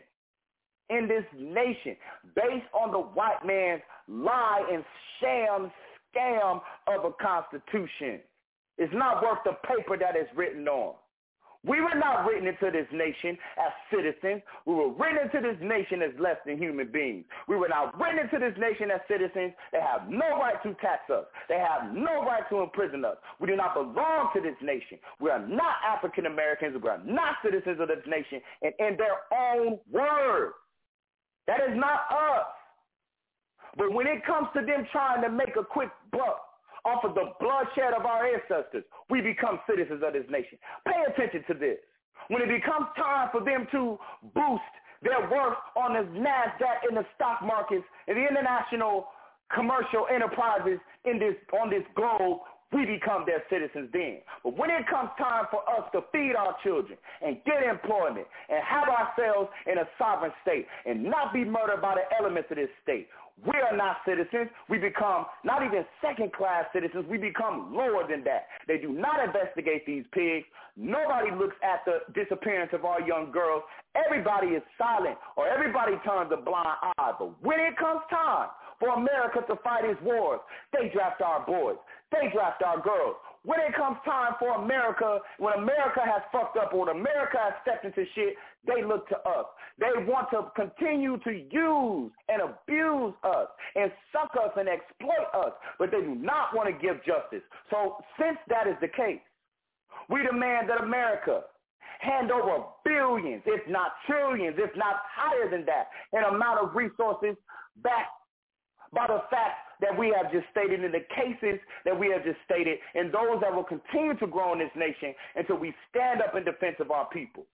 in this nation based on the white man's lie and sham scam of a constitution. It's not worth the paper that it's written on. We were not written into this nation as citizens. We were written into this nation as less than human beings. We were not written into this nation as citizens. They have no right to tax us. They have no right to imprison us. We do not belong to this nation. We are not African Americans. We are not citizens of this nation. And in their own words, that is not us. But when it comes to them trying to make a quick buck off of the bloodshed of our ancestors, we become citizens of this nation. Pay attention to this. When it becomes time for them to boost their worth on the NASDAQ in the stock markets and the international commercial enterprises in this on this globe, we become their citizens then. But when it comes time for us to feed our children and get employment and have ourselves in a sovereign state and not be murdered by the elements of this state, we are not citizens. We become not even second-class citizens. We become lower than that. They do not investigate these pigs. Nobody looks at the disappearance of our young girls. Everybody is silent, or everybody turns a blind eye. But when it comes time for America to fight its wars, they draft our boys. They draft our girls. When it comes time for America, when America has fucked up or when America has stepped into shit, they look to us. They want to continue to use and abuse us and suck us and exploit us, but they do not want to give justice. So since that is the case, we demand that America hand over billions, if not trillions, if not higher than that, in amount of resources back by the fact that we have just stated, in the cases that we have just stated, and those that will continue to grow in this nation until we stand up in defense of our people.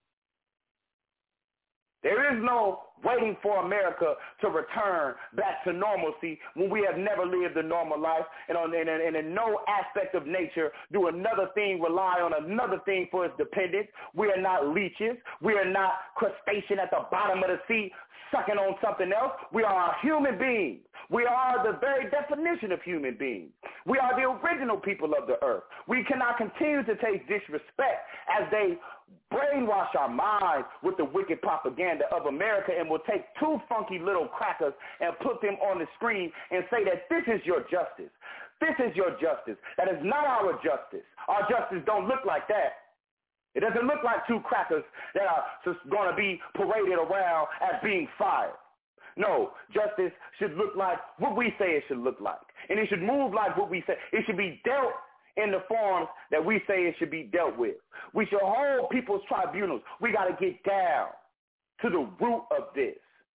There is no waiting for America to return back to normalcy when we have never lived a normal life, and, on, and, and in no aspect of nature do another thing rely on another thing for its dependence. We are not leeches. We are not crustacean at the bottom of the sea sucking on something else. We are human beings. We are the very definition of human beings. We are the original people of the earth. We cannot continue to take disrespect as they brainwash our minds with the wicked propaganda of America, and will take two funky little crackers and put them on the screen and say that this is your justice. This is your justice. That is not our justice. Our justice don't look like that. It doesn't look like two crackers that are just going to be paraded around as being fired. No, justice should look like what we say it should look like. And it should move like what we say. It should be dealt in the forms that we say it should be dealt with. We should hold people's tribunals. We got to get down to the root of this.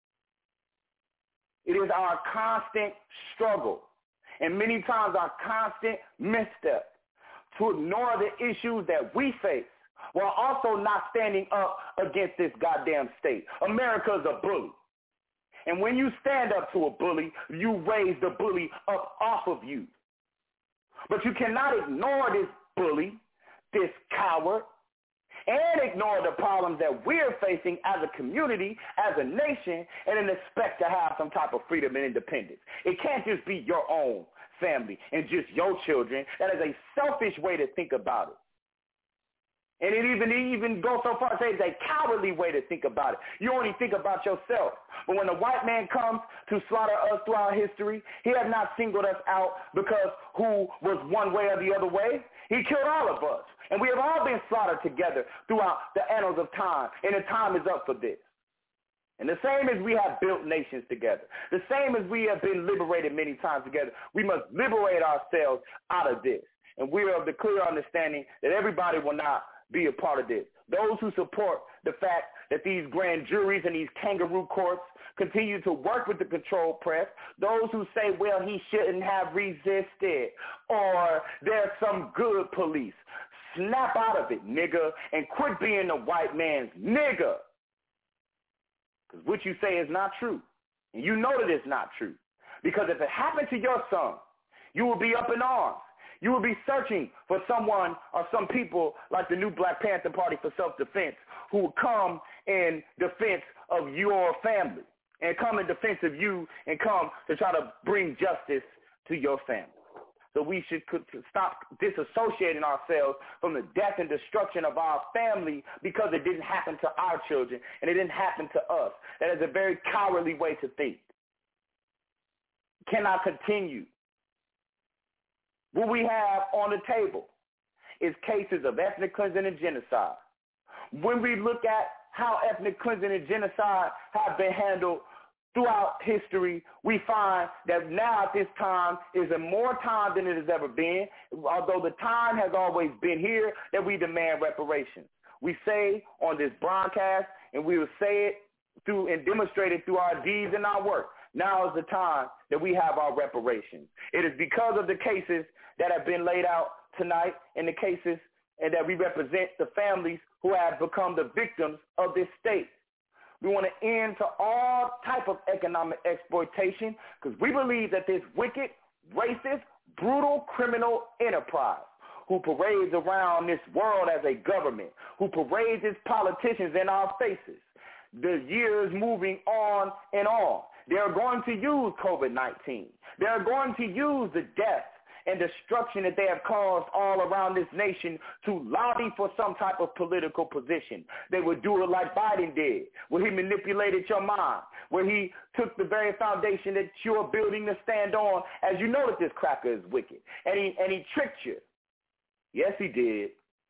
It is our constant struggle, and many times our constant misstep, to ignore the issues that we face while also not standing up against this goddamn state. America is a bully. And when you stand up to a bully, you raise the bully up off of you. But you cannot ignore this bully, this coward, and ignore the problems that we're facing as a community, as a nation, and then expect to have some type of freedom and independence. It can't just be your own family and just your children. That is a selfish way to think about it. And it even, it even goes so far to say it's a cowardly way to think about it. You only think about yourself. But when the white man comes to slaughter us throughout history, he has not singled us out because who was one way or the other way. He killed all of us. And we have all been slaughtered together throughout the annals of time. And the time is up for this. And the same as we have built nations together, the same as we have been liberated many times together, we must liberate ourselves out of this. And we are of the clear understanding that everybody will not be a part of this. Those who support the fact that these grand juries and these kangaroo courts continue to work with the control press, those who say, well, he shouldn't have resisted, or there's some good police, snap out of it, nigga, and quit being the white man's nigga. Because what you say is not true. And you know that it's not true. Because if it happened to your son, you will be up in arms. You will be searching for someone or some people like the new Black Panther Party for Self-Defense who will come in defense of your family and come in defense of you and come to try to bring justice to your family. So we should stop disassociating ourselves from the death and destruction of our family because it didn't happen to our children and it didn't happen to us. That is a very cowardly way to think. Cannot continue. What we have on the table is cases of ethnic cleansing and genocide, When we look at how ethnic cleansing and genocide have been handled throughout history, we find that now at this time is a more time than it has ever been, although the time has always been here, that we demand reparations. We say on this broadcast, and we will say it through and demonstrate it through our deeds and our work. Now is the time that we have our reparations. It is because of the cases that have been laid out tonight, and the cases and that we represent the families who have become the victims of this state. We want to end to all type of economic exploitation because we believe that this wicked, racist, brutal criminal enterprise who parades around this world as a government, who parades its politicians in our faces, the years moving on and on. They are going to use COVID nineteen. They are going to use the death and destruction that they have caused all around this nation to lobby for some type of political position. They would do it like Biden did, where he manipulated your mind, where he took the very foundation that you're building to stand on, as you know that this cracker is wicked, and he, and he tricked you. Yes, he did.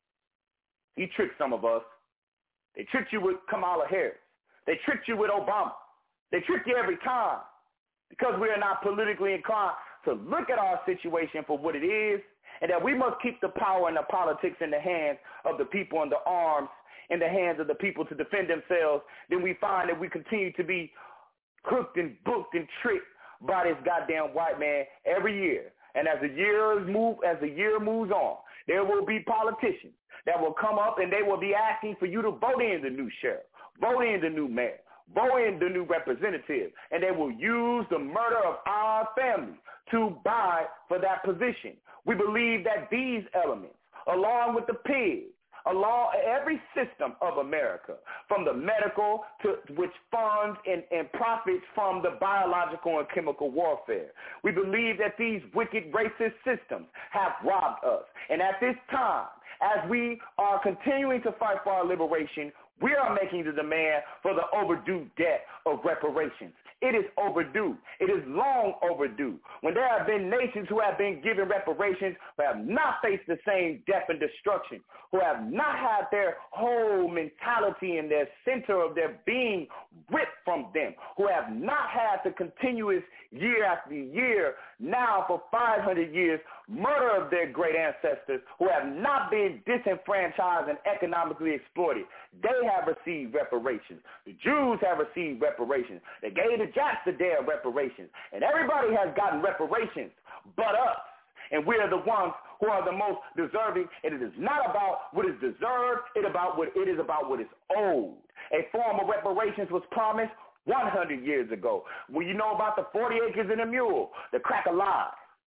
He tricked some of us. They tricked you with Kamala Harris. They tricked you with Obama. They trick you every time because we are not politically inclined to look at our situation for what it is, and that we must keep the power and the politics in the hands of the people and the arms in the hands of the people to defend themselves. Then we find that we continue to be crooked and booked and tricked by this goddamn white man every year. And as the years move, as the year moves on, there will be politicians that will come up and they will be asking for you to vote in the new sheriff, vote in the new mayor, vote in the new representative, and they will use the murder of our family to buy for that position. We believe that these elements, along with the pigs, along every system of America, from the medical to which funds and, and profits from the biological and chemical warfare. We believe that these wicked racist systems have robbed us. And at this time, as we are continuing to fight for our liberation, we are making the demand for the overdue debt of reparations. It is overdue. It is long overdue. When there have been nations who have been given reparations who have not faced the same death and destruction, who have not had their whole mentality and their center of their being ripped from them, who have not had the continuous year after year, now for five hundred years, murder of their great ancestors, who have not been disenfranchised and economically exploited. They have received reparations. The Jews have received reparations. They gave the Jacks the day of reparations. And everybody has gotten reparations but us. And we are the ones who are the most deserving. And it is not about what is deserved. It, about what, it is about what is owed. A form of reparations was promised one hundred years ago. Well, you know about the forty acres and a mule, the crack a lie,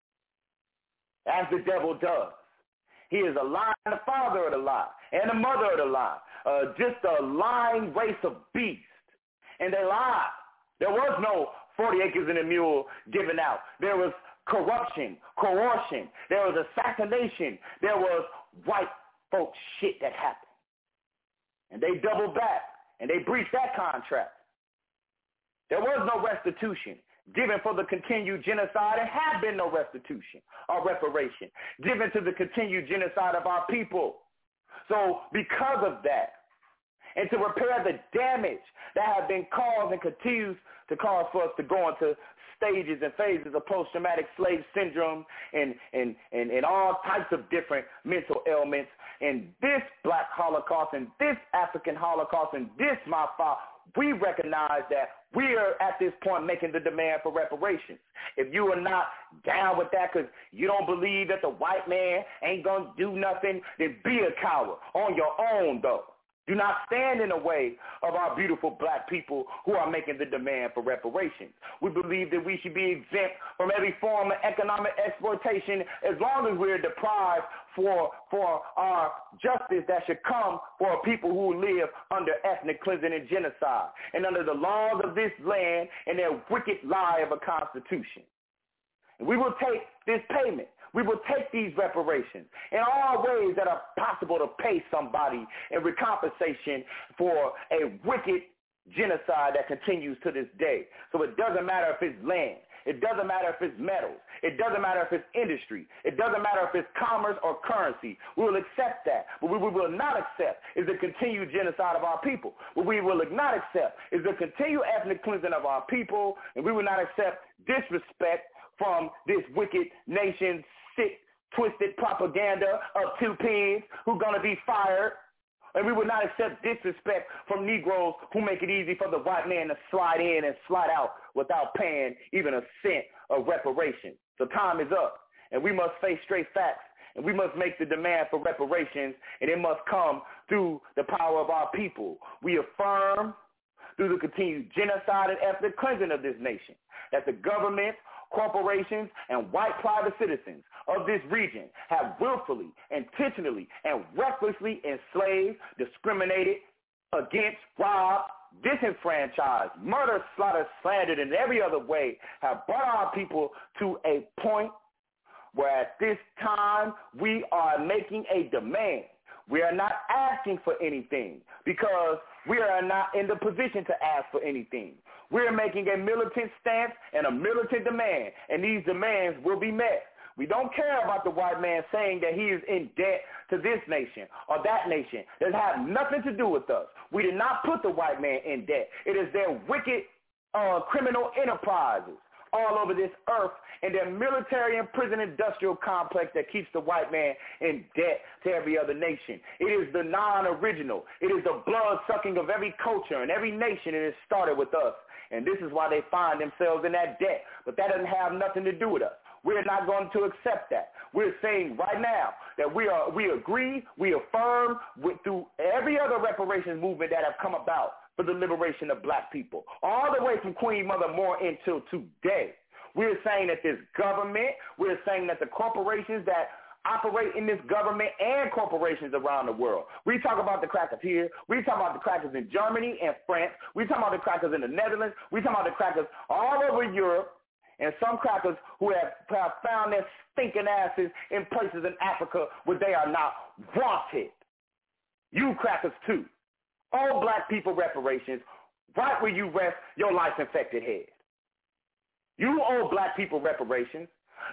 as the devil does. He is a lie and the father of the lie and the mother of the lie, uh, just a lying race of beasts. And they lied. There was no forty acres and a mule given out. There was corruption, coercion. There was assassination. There was white folks shit that happened. And they doubled back, and they breached that contract. There was no restitution given for the continued genocide, and had been no restitution or reparation given to the continued genocide of our people. So because of that, and to repair the damage that has been caused and continues to cause for us to go into stages and phases of post-traumatic slave syndrome and, and, and, and all types of different mental ailments, and this black Holocaust and this African Holocaust and this Mafa, we recognize that we are at this point making the demand for reparations. If you are not down with that because you don't believe that the white man ain't going to do nothing, then be a coward on your own, though. Do not stand in the way of our beautiful black people who are making the demand for reparations. We believe that we should be exempt from every form of economic exploitation as long as we're deprived for, for our justice that should come for people who live under ethnic cleansing and genocide and under the laws of this land and their wicked lie of a constitution. And we will take this payment. We will take these reparations in all ways that are possible to pay somebody in recompensation for a wicked genocide that continues to this day. So it doesn't matter if it's land. It doesn't matter if it's metals. It doesn't matter if it's industry. It doesn't matter if it's commerce or currency. We will accept that. But what we will not accept is the continued genocide of our people. What we will not accept is the continued ethnic cleansing of our people, and we will not accept disrespect from this wicked nation, sick, twisted propaganda of two pigs who are going to be fired. And we will not accept disrespect from Negroes who make it easy for the white man to slide in and slide out without paying even a cent of reparation. So time is up, and we must face straight facts, and we must make the demand for reparations, and it must come through the power of our people. We affirm through the continued genocide and ethnic cleansing of this nation that the government, corporations, and white private citizens of this region have willfully, intentionally, and recklessly enslaved, discriminated against, robbed, disenfranchised, murdered, slaughtered, slandered, and every other way have brought our people to a point where at this time we are making a demand. We are not asking for anything because we are not in the position to ask for anything. We are making a militant stance and a militant demand, and these demands will be met. We don't care about the white man saying that he is in debt to this nation or that nation. That has nothing to do with us. We did not put the white man in debt. It is their wicked uh, criminal enterprises all over this earth and their military and prison industrial complex that keeps the white man in debt to every other nation. It is the non-original. It is the blood-sucking of every culture and every nation, and it started with us. And this is why they find themselves in that debt. But that doesn't have nothing to do with us. We're not going to accept that. We're saying right now that we are we agree, we affirm with, through every other reparations movement that have come about for the liberation of black people, all the way from Queen Mother Moore until today. We're saying that this government, we're saying that the corporations that operate in this government and corporations around the world. We talk about the crackers here. We talk about the crackers in Germany and France. We talk about the crackers in the Netherlands. We talk about the crackers all over Europe. And some crackers who have, have found their stinking asses in places in Africa where they are not wanted. You crackers too. All black people reparations, right where you rest your life-infected head. You owe black people reparations.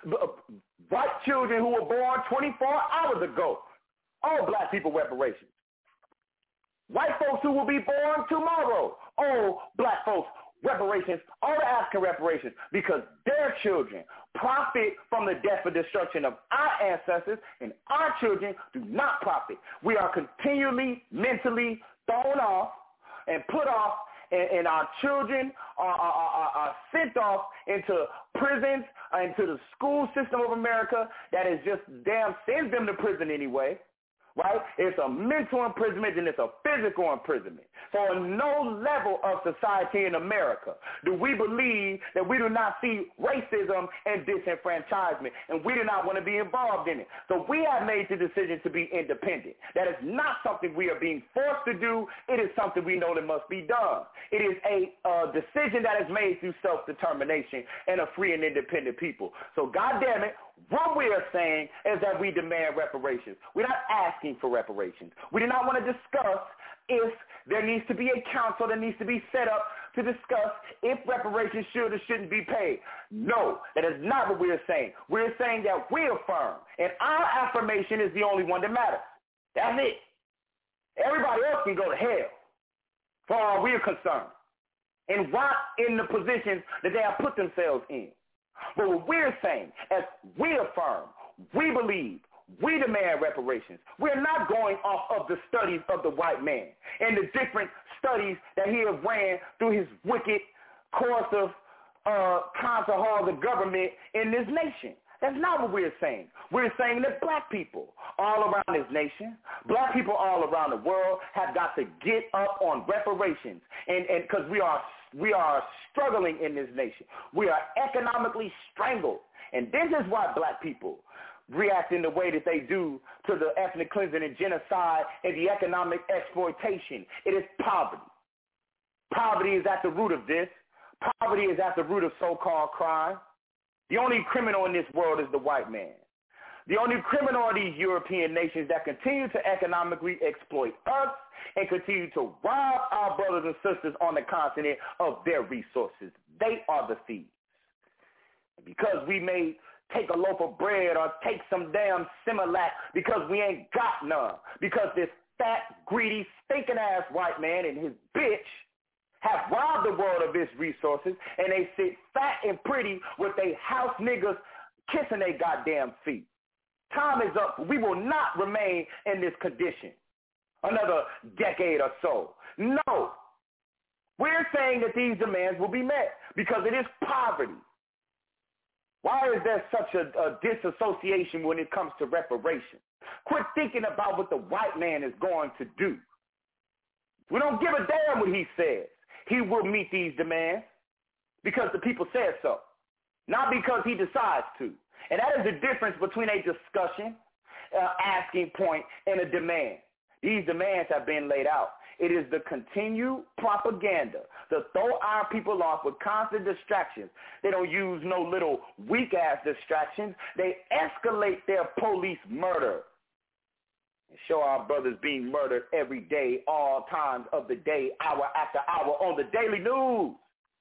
White children who were born twenty-four hours ago, all black people reparations. White folks who will be born tomorrow, all black folks reparations, all the African reparations, because their children profit from the death and destruction of our ancestors, and our children do not profit. We are continually mentally thrown off and put off, and, and our children are, are, are, are sent off into prisons, uh, into the school system of America that is just damn sends them to prison anyway. Right? It's a mental imprisonment and it's a physical imprisonment. So on no level of society in America do we believe that we do not see racism and disenfranchisement, and we do not want to be involved in it. So we have made the decision to be independent. That is not something we are being forced to do. It is something we know that must be done. It is a uh, decision that is made through self-determination and a free and independent people. So God damn it, what we are saying is that we demand reparations. We're not asking for reparations. We do not want to discuss if there needs to be a council that needs to be set up to discuss if reparations should or shouldn't be paid. No, that is not what we're saying. We're saying that we affirm, and our affirmation is the only one that matters. That's it. Everybody else can go to hell for all we're concerned and rot in the positions that they have put themselves in. But what we're saying, as we affirm, we believe, we demand reparations. We're not going off of the studies of the white man and the different studies that he has ran through his wicked course of uh, concert halls of government in this nation. That's not what we're saying. We're saying that black people all around this nation, black people all around the world have got to get up on reparations, and and because we are we are struggling in this nation. We are economically strangled, and this is why black people react in the way that they do to the ethnic cleansing and genocide and the economic exploitation. It is poverty. Poverty is at the root of this. Poverty is at the root of so-called crime. The only criminal in this world is the white man. The only criminal are these European nations that continue to economically exploit us and continue to rob our brothers and sisters on the continent of their resources. They are the thieves. Because we may take a loaf of bread or take some damn Similac because we ain't got none. Because this fat, greedy, stinking-ass white man and his bitch have robbed the world of its resources, and they sit fat and pretty with they house niggas kissing their goddamn feet. Time is up. We will not remain in this condition another decade or so. No. We're saying that these demands will be met because it is poverty. Why is there such a, a disassociation when it comes to reparations? Quit thinking about what the white man is going to do. We don't give a damn what he says. He will meet these demands because the people said so, not because he decides to. And that is the difference between a discussion, uh, asking point, and a demand. These demands have been laid out. It is the continued propaganda to throw our people off with constant distractions. They don't use no little weak-ass distractions. They escalate their police murder and show our brothers being murdered every day, all times of the day, hour after hour on the daily news,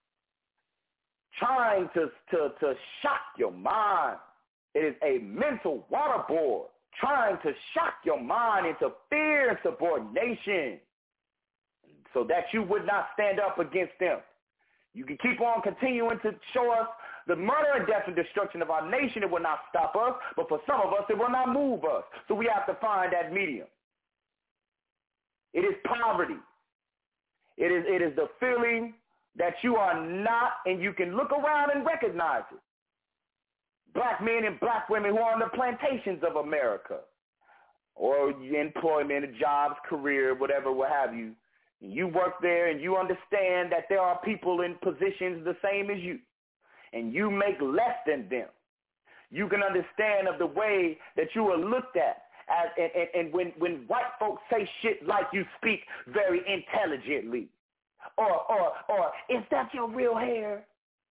trying to, to, to shock your mind. It is a mental waterboard trying to shock your mind into fear and subordination, so that you would not stand up against them. You can keep on continuing to show us the murder and death and destruction of our nation. It will not stop us, but for some of us, it will not move us. So we have to find that medium. It is poverty. It is, it is the feeling that you are not, and you can look around and recognize it. Black men and black women who are on the plantations of America, or employment, jobs, career, whatever, what have you. You work there and you understand that there are people in positions the same as you, and you make less than them. You can understand of the way that you are looked at. As, and and, and when, when white folks say shit like you speak very intelligently, or, or, or, is that your real hair?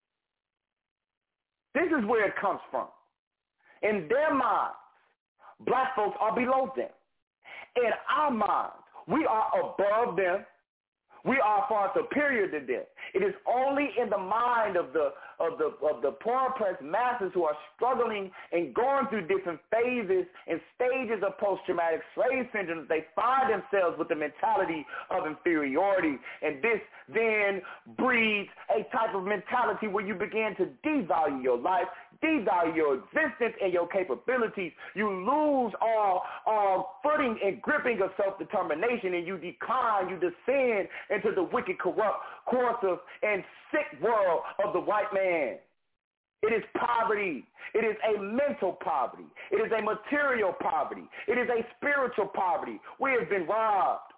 This is where it comes from. In their minds, black folks are below them. In our minds, we are above them. We are far superior to them. It is only in the mind of the of the of the poor oppressed masses who are struggling and going through different phases and stages of post-traumatic slave syndrome that they find themselves with the mentality of inferiority. And this then breeds a type of mentality where you begin to devalue your life, devalue your existence and your capabilities. You lose all, all footing and gripping of self-determination, and you decline, you descend into the wicked, corrupt, coercive, and sick world of the white man. It is poverty. It is a mental poverty. It is a material poverty. It is a spiritual poverty. We have been robbed.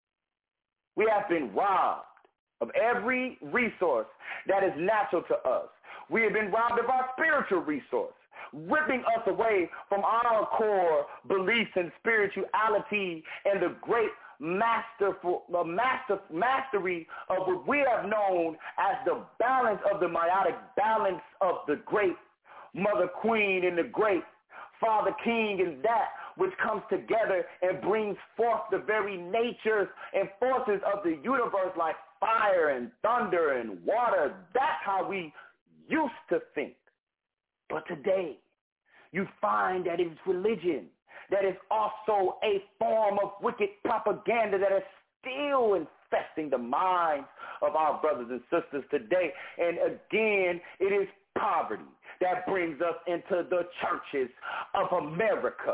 We have been robbed of every resource that is natural to us. We have been robbed of our spiritual resource, ripping us away from our core beliefs and spirituality and the great masterful, uh, master, mastery of what we have known as the balance of the meiotic balance of the great Mother Queen and the great Father King, and that which comes together and brings forth the very natures and forces of the universe like fire and thunder and water. That's how we used to think. But today, you find that it's religion that is also a form of wicked propaganda that is still infesting the minds of our brothers and sisters today. And again, it is poverty that brings us into the churches of America.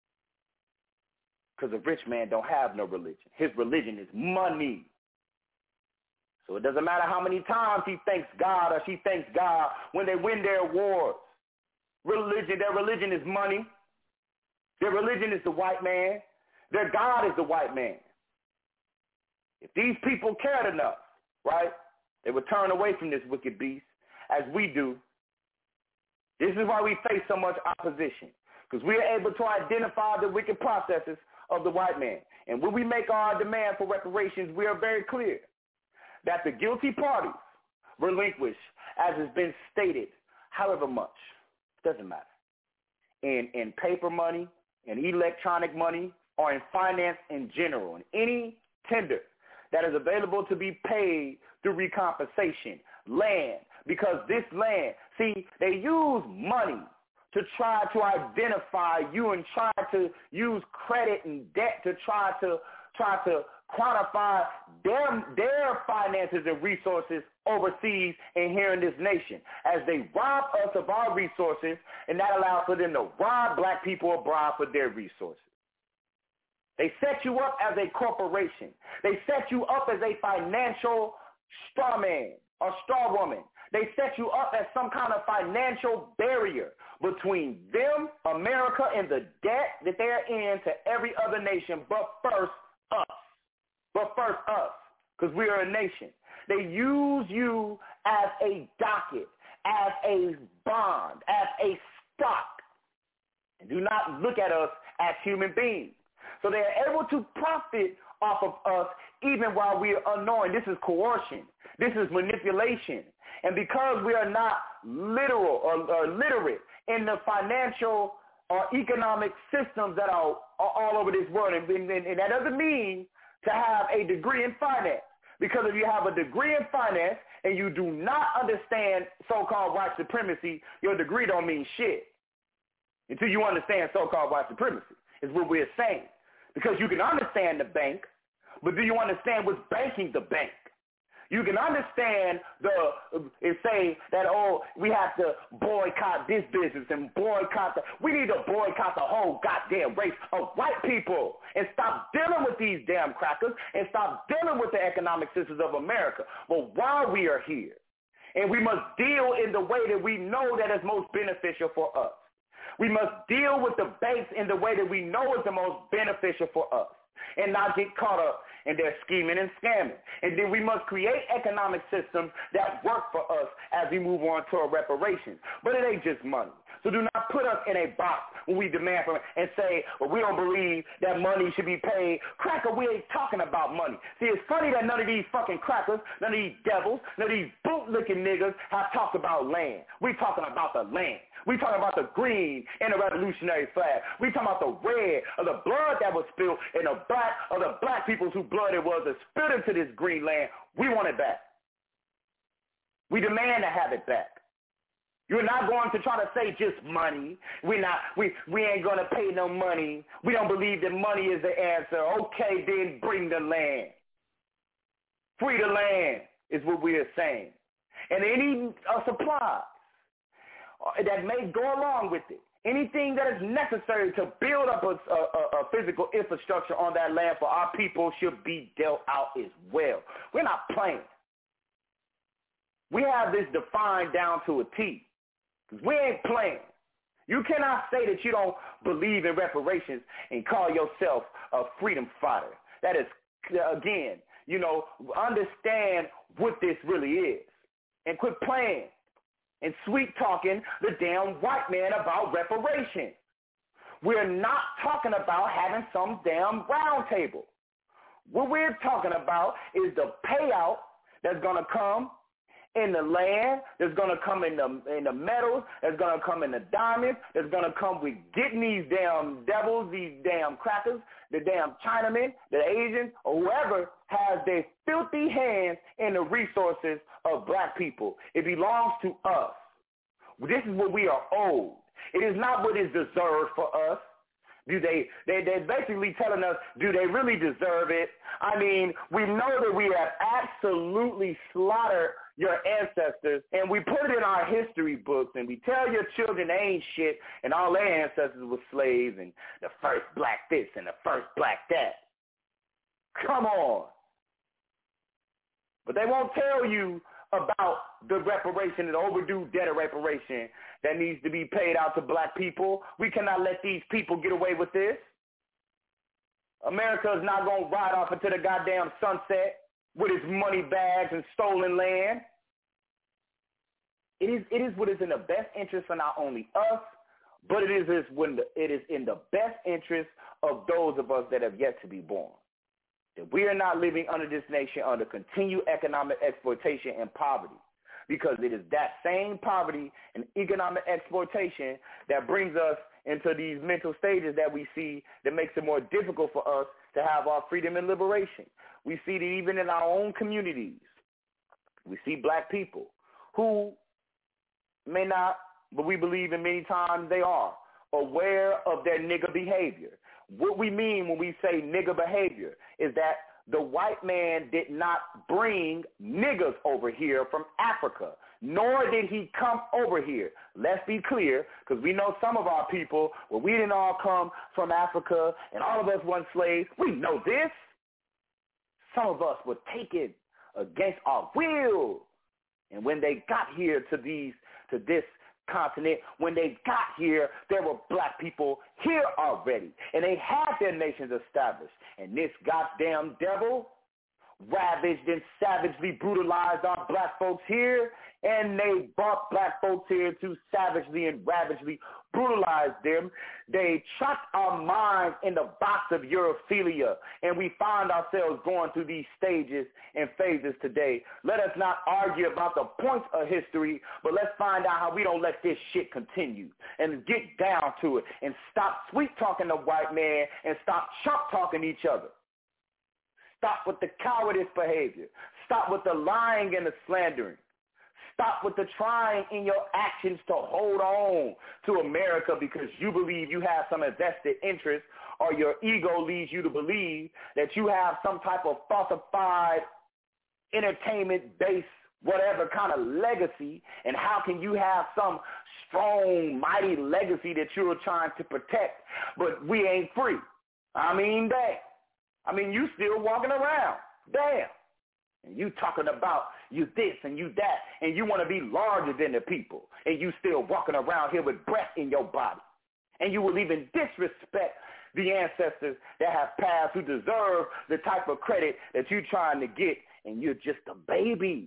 Because a rich man don't have no religion. His religion is money. So it doesn't matter how many times he thanks God or she thanks God when they win their awards. Religion, their religion is money. Their religion is the white man. Their God is the white man. If these people cared enough, right, they would turn away from this wicked beast as we do. This is why we face so much opposition, because we are able to identify the wicked processes of the white man. And when we make our demand for reparations, we are very clear that the guilty parties relinquish, as has been stated, however much, doesn't matter, in, in paper money, in electronic money, or in finance in general, in any tender that is available to be paid through recompensation, land, because this land, see, they use money to try to identify you and try to use credit and debt to try to try to quantify their, their finances and resources overseas and here in this nation as they rob us of our resources, and that allows for them to rob black people abroad for their resources. They set you up as a corporation. They set you up as a financial straw man or straw woman. They set you up as some kind of financial barrier between them, America, and the debt that they're in to every other nation, but first us. But first us, because we are a nation. They use you as a docket, as a bond, as a stock, and do not look at us as human beings. So they are able to profit off of us even while we are unknowing. This is coercion. This is manipulation. And because we are not literal or, or literate in the financial or economic systems that are, are all over this world, and, and, and that doesn't mean to have a degree in finance. Because if you have a degree in finance and you do not understand so-called white supremacy, your degree don't mean shit until you understand so-called white supremacy, is what we're saying. Because you can understand the bank, but do you understand what's banking the bank? You can understand the, and say that, oh, we have to boycott this business and boycott the, we need to boycott the whole goddamn race of white people and stop dealing with these damn crackers and stop dealing with the economic systems of America. But while we are here, and we must deal in the way that we know that is most beneficial for us. We must deal with the banks in the way that we know is the most beneficial for us and not get caught up in their scheming and scamming. And then we must create economic systems that work for us as we move on to reparations. But it ain't just money. So do not put us in a box when we demand from it and say, well, we don't believe that money should be paid. Cracker, we ain't talking about money. See, it's funny that none of these fucking crackers, none of these devils, none of these boot-licking niggas have talked about land. We talking about the land. We talking about the green and the revolutionary flag. We talking about the red of the blood that was spilled and the black of the black people's whose blood it was that spilled into this green land. We want it back. We demand to have it back. You're not going to try to say just money. We're not, we, we ain't going to pay no money. We don't believe that money is the answer. Okay, then bring the land. Free the land is what we are saying. And any uh, supply that may go along with it, anything that is necessary to build up a, a, a physical infrastructure on that land for our people should be dealt out as well. We're not playing. We have this defined down to a T. We ain't playing. You cannot say that you don't believe in reparations and call yourself a freedom fighter. That is, again, you know, understand what this really is and quit playing and sweet-talking the damn white man about reparations. We're not talking about having some damn round table. What we're talking about is the payout that's going to come in the land, that's going to come in the in the metals, that's going to come in the diamonds, that's going to come with getting these damn devils, these damn crackers, the damn Chinamen, the Asians, or whoever has their filthy hands in the resources of black people. It belongs to us. This is what we are owed. It is not what is deserved for us. Do they, they, they're basically telling us, do they really deserve it? I mean, we know that we have absolutely slaughtered your ancestors, and we put it in our history books, and we tell your children they ain't shit, and all their ancestors were slaves, and the first black this and the first black that. Come on. But they won't tell you about the reparation, the overdue debt of reparation that needs to be paid out to black people. We cannot let these people get away with this. America is not going to ride off into the goddamn sunset with its money bags and stolen land. It is, it is what is in the best interest of not only us, but it is, is when the, it is in the best interest of those of us that have yet to be born. That we are not living under this nation under continued economic exploitation and poverty, because it is that same poverty and economic exploitation that brings us into these mental stages that we see that makes it more difficult for us to have our freedom and liberation. We see that even in our own communities, we see black people who may not, but we believe in many times they are, aware of their nigger behavior. What we mean when we say nigger behavior is that the white man did not bring niggers over here from Africa, nor did he come over here. Let's be clear, because we know some of our people, well, we didn't all come from Africa and all of us weren't slaves. We know this. Some of us were taken against our will. And when they got here to these, to this continent, when they got here, there were black people here already. And they had their nations established. And this goddamn devil ravaged and savagely brutalized our black folks here, and they brought black folks here to savagely and ravagely brutalize them. They trapped our minds in the box of Europhilia, and we find ourselves going through these stages and phases today. Let us not argue about the points of history, but let's find out how we don't let this shit continue and get down to it and stop sweet-talking the white man and stop chump-talking each other. Stop with the cowardice behavior. Stop with the lying and the slandering. Stop with the trying in your actions to hold on to America because you believe you have some invested interest, or your ego leads you to believe that you have some type of falsified entertainment-based whatever kind of legacy, and how can you have some strong, mighty legacy that you're trying to protect, but we ain't free. I mean, damn. I mean, you still walking around. Damn. And you talking about you this and you that, and you want to be larger than the people, and you still walking around here with breath in your body. And you will even disrespect the ancestors that have passed who deserve the type of credit that you're trying to get, and you're just a baby.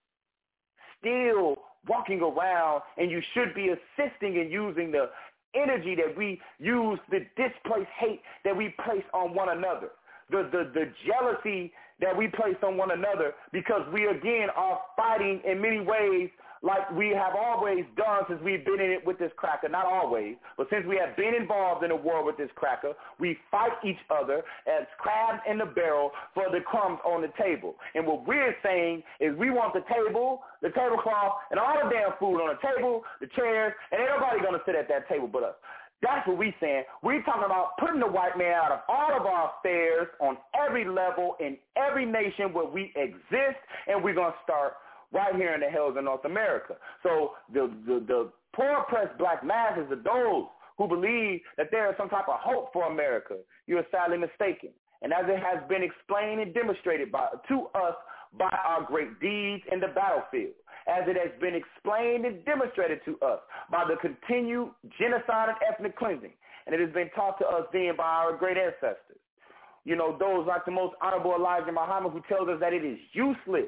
Still walking around, and you should be assisting and using the energy that we use, the displaced hate that we place on one another. The, the, the jealousy that we place on one another, because we, again, are fighting in many ways like we have always done since we've been in it with this cracker. Not always, but since we have been involved in a war with this cracker, we fight each other as crabs in the barrel for the crumbs on the table. And what we're saying is we want the table, the tablecloth, and all the damn food on the table, the chairs, and ain't nobody going to sit at that table but us. That's what we saying. We're talking about putting the white man out of all of our affairs on every level in every nation where we exist, and we're going to start right here in the hills of North America. So the, the, the poor oppressed black masses are those who believe that there is some type of hope for America. You're sadly mistaken. And as it has been explained and demonstrated by, to us by our great deeds in the battlefield, as it has been explained and demonstrated to us by the continued genocide and ethnic cleansing, and it has been taught to us then by our great ancestors. You know, those like the most honorable Elijah Muhammad, who tells us that it is useless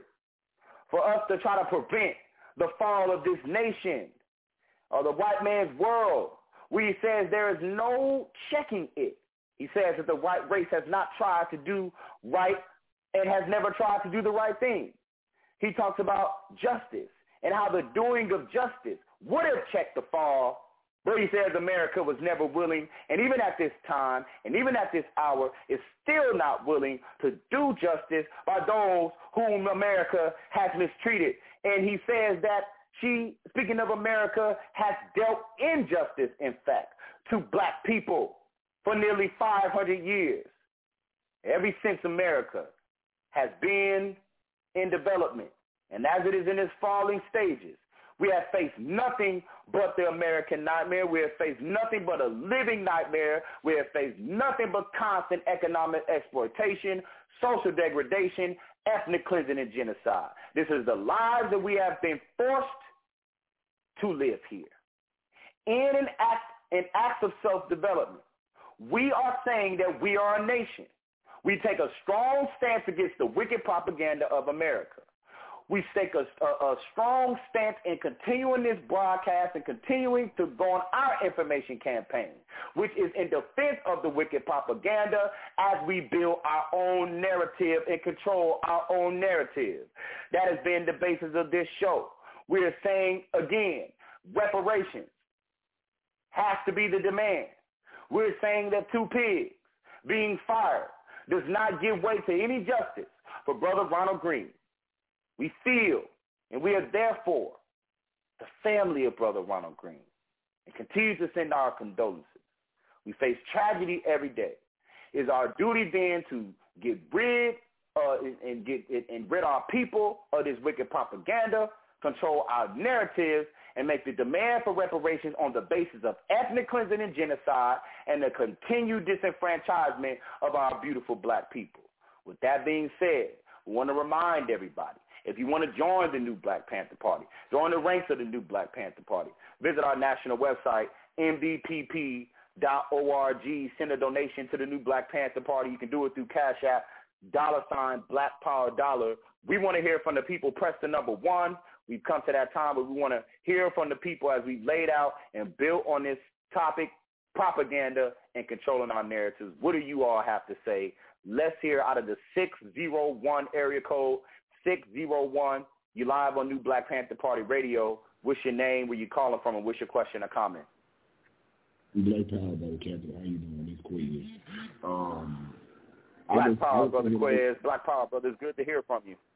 for us to try to prevent the fall of this nation or the white man's world, where he says there is no checking it. He says that the white race has not tried to do right and has never tried to do the right thing. He talks about justice and how the doing of justice would have checked the fall, but he says America was never willing, and even at this time, and even at this hour, is still not willing to do justice by those whom America has mistreated. And he says that she, speaking of America, has dealt injustice, in fact, to black people for nearly five hundred years. Ever since America has been in development, and as it is in its falling stages, we have faced nothing but the American nightmare. We have faced nothing but a living nightmare. We have faced nothing but constant economic exploitation, social degradation, ethnic cleansing, and genocide. This is the lives that we have been forced to live here. In an act, an act of self-development, we are saying that we are a nation. We take a strong stance against the wicked propaganda of America. We take a, a, a strong stance in continuing this broadcast and continuing to go on our information campaign, which is in defense of the wicked propaganda as we build our own narrative and control our own narrative. That has been the basis of this show. We are saying, again, reparations has to be the demand. We're saying that two pigs being fired does not give way to any justice for Brother Ronald Green. We feel, and we are therefore the family of Brother Ronald Green, and continue to send our condolences. We face tragedy every day. It is our duty then to get rid uh, and get and rid our people of this wicked propaganda, control our narratives, and make the demand for reparations on the basis of ethnic cleansing and genocide and the continued disenfranchisement of our beautiful black people. With that being said, we want to remind everybody, if you want to join the new Black Panther Party, join the ranks of the new Black Panther Party, visit our national website, M B P P dot org, send a donation to the new Black Panther Party. You can do it through Cash App, dollar sign, Black Power Dollar. We want to hear from the people. Press the number one. We've come to that time where we want to hear from the people as we've laid out and built on this topic, propaganda and controlling our narratives. What do you all have to say? Let's hear out of the six oh one area code, six oh one. You live on New Black Panther Party Radio. What's your name, where you calling from, and what's your question or comment? Black Power, brother Captain. How you doing? This quiz. Um, Black was, Power, brother Quiz. Black Power, brother. It's good to hear from you.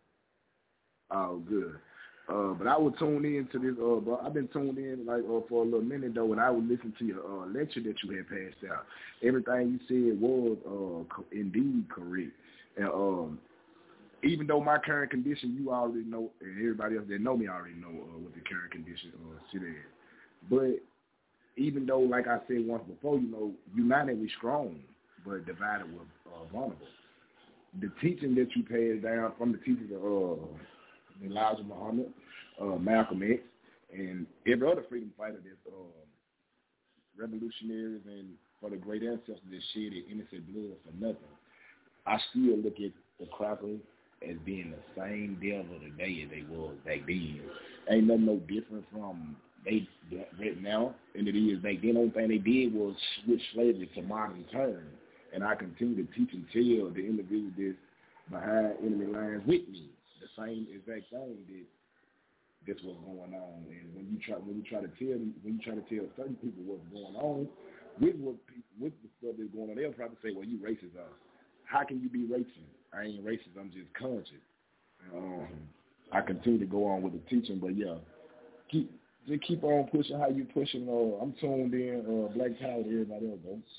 Oh, good. Uh, but I would tune in to this. Uh, bro, I've been tuned in like uh, for a little minute though, and I would listen to your uh, lecture that you had passed out. Everything you said was uh, co- indeed correct. And um, even though my current condition, you already know, and everybody else that know me already know uh, what the current condition uh, sit in. But even though, like I said once before, you know, united we strong, but divided we're uh, vulnerable. The teaching that you passed down from the teachers of uh, Elijah Muhammad, uh, Malcolm X, and every other freedom fighter that's uh, revolutionaries and for the great ancestors that shed their innocent blood for nothing, I still look at the crackers as being the same devil today as they was back then. Ain't nothing no different from they right now than it is back then. The only thing they did was switch slavery to modern terms. And I continue to teach and tell the individuals that's behind enemy lines with me the same exact thing that that's what's going on. And when you try when you try to tell when you try to tell certain people what's going on with what with the stuff that's going on, they'll probably say, "Well, you racist." Uh, how can you be racist? I ain't racist. I'm just conscious. Um, I continue to go on with the teaching, but yeah, keep just keep on pushing how you pushing. Uh, I'm tuned in. Uh, Black Power to everybody else, though.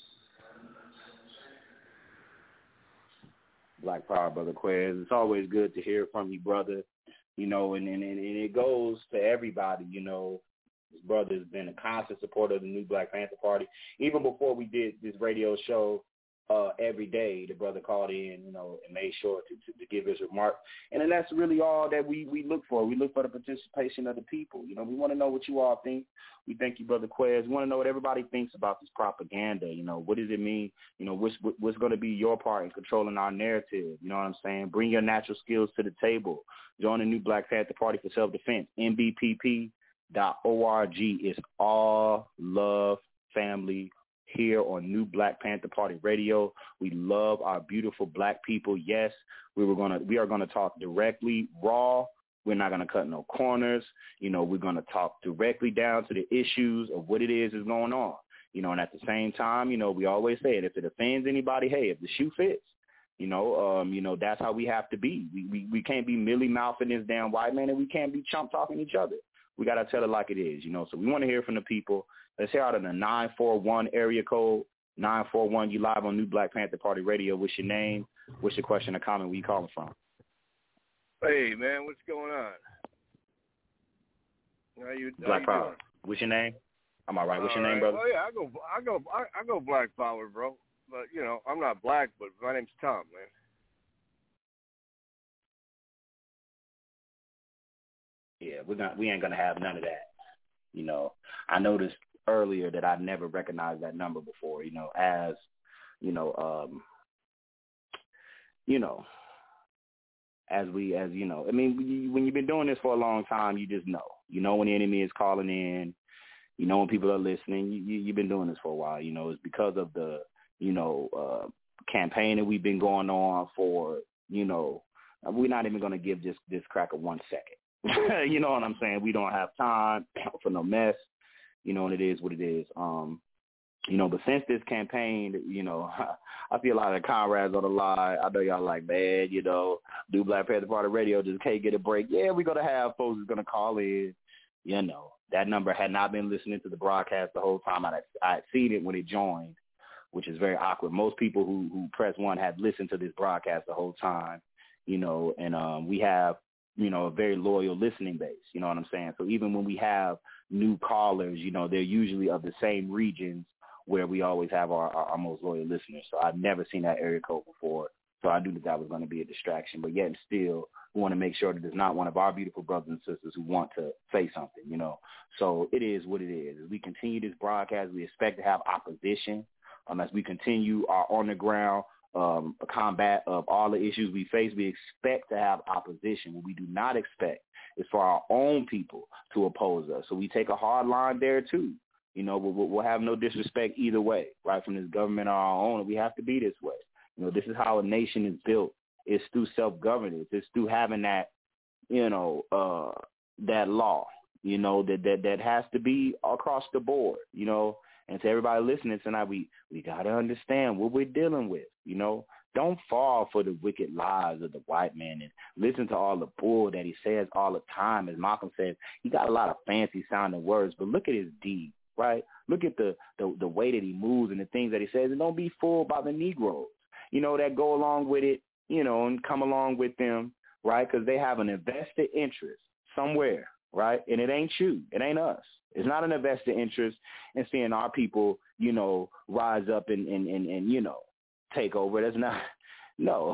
Black Power, brother Quiz. It's always good to hear from you, brother. You know, and, and, and it goes to everybody, you know. His brother has been a constant supporter of the new Black Panther Party. Even before we did this radio show uh, every day, the brother called in, you know, and made sure to, to, to give his remark. And then that's really all that we, we look for. We look for the participation of the people. You know, we want to know what you all think. We thank you, Brother Quez. We want to know what everybody thinks about this propaganda. You know, what does it mean? You know, what's, what's going to be your part in controlling our narrative? You know what I'm saying? Bring your natural skills to the table. Join the new Black Panther Party for self-defense. M B P P dot org. It's all love, family, here on New Black Panther Party Radio. We love our beautiful black people. Yes, we were gonna we are gonna talk directly, raw. We're not gonna cut no corners. You know, we're gonna talk directly down to the issues of what it is is going on. You know, and at the same time, you know, we always say it. If it offends anybody, hey, if the shoe fits, you know, um, you know, that's how we have to be. We we, we can't be milly mouthing this damn white man, and we can't be chump talking each other. We gotta tell it like it is, you know. So we want to hear from the people. Let's hear out of the nine four one area code, nine four one. You live on New Black Panther Party Radio. What's your name? What's your question or comment? Where you calling from? Hey, man, what's going on? How you, how Black you Power. doing? What's your name? I'm all right. What's your all name, right. brother? Oh, yeah, I go, I go, I, I go Black Power, bro. But, you know, I'm not black, but my name's Tom, man. Yeah, we're not, we ain't going to have none of that. You know, I noticed earlier that I never recognized that number before, you know, as, you know, um, you know, as we, as, you know, I mean, when, when you've been doing this for a long time, you just know. You know when the enemy is calling in. You know when people are listening. You, you, you've been doing this for a while. You know, it's because of the, you know, uh, campaign that we've been going on for, you know, we're not even going to give this, this cracker one second. You know what I'm saying? We don't have time for no mess, you know, and it is what it is. Um, you know, but since this campaign, you know, I see a lot of comrades on the line. I know y'all like, man, you know, do Black Panther Party Radio just can't get a break. Yeah, we're going to have folks who's going to call in, You know, that number had not been listening to the broadcast the whole time. I I had seen it when it joined, which is very awkward. Most people who, who press one had listened to this broadcast the whole time, you know, and um, we have, you know, a very loyal listening base, you know what I'm saying? So even when we have new callers, you know, they're usually of the same regions where we always have our, our, our most loyal listeners. So I've never seen that area code before. So I knew that that was going to be a distraction. But yet and still, we want to make sure that there's not one of our beautiful brothers and sisters who want to say something, you know. So it is what it is. As we continue this broadcast, we expect to have opposition. Um, as we continue our on-the-ground um, combat of all the issues we face, we expect to have opposition. What we do not expect is for our own people to oppose us. So we take a hard line there, too. You know, we'll, we'll have no disrespect either way, right, from this government or our own. We have to be this way. You know, this is how a nation is built. It's through self-governance. It's through having that, you know, uh, that law, you know, that, that, that has to be across the board, you know. And to everybody listening tonight, we, we got to understand what we're dealing with, you know. Don't fall for the wicked lies of the white man and listen to all the bull that he says all the time. As Malcolm says, he got a lot of fancy-sounding words, but look at his deeds, right? Look at the, the, the way that he moves and the things that he says, and don't be fooled by the Negroes, you know, that go along with it, you know, and come along with them, right, because they have an invested interest somewhere, right, and it ain't you. It ain't us. It's not an invested interest in seeing our people, you know, rise up and, and, and, and you know, take over. That's not, no,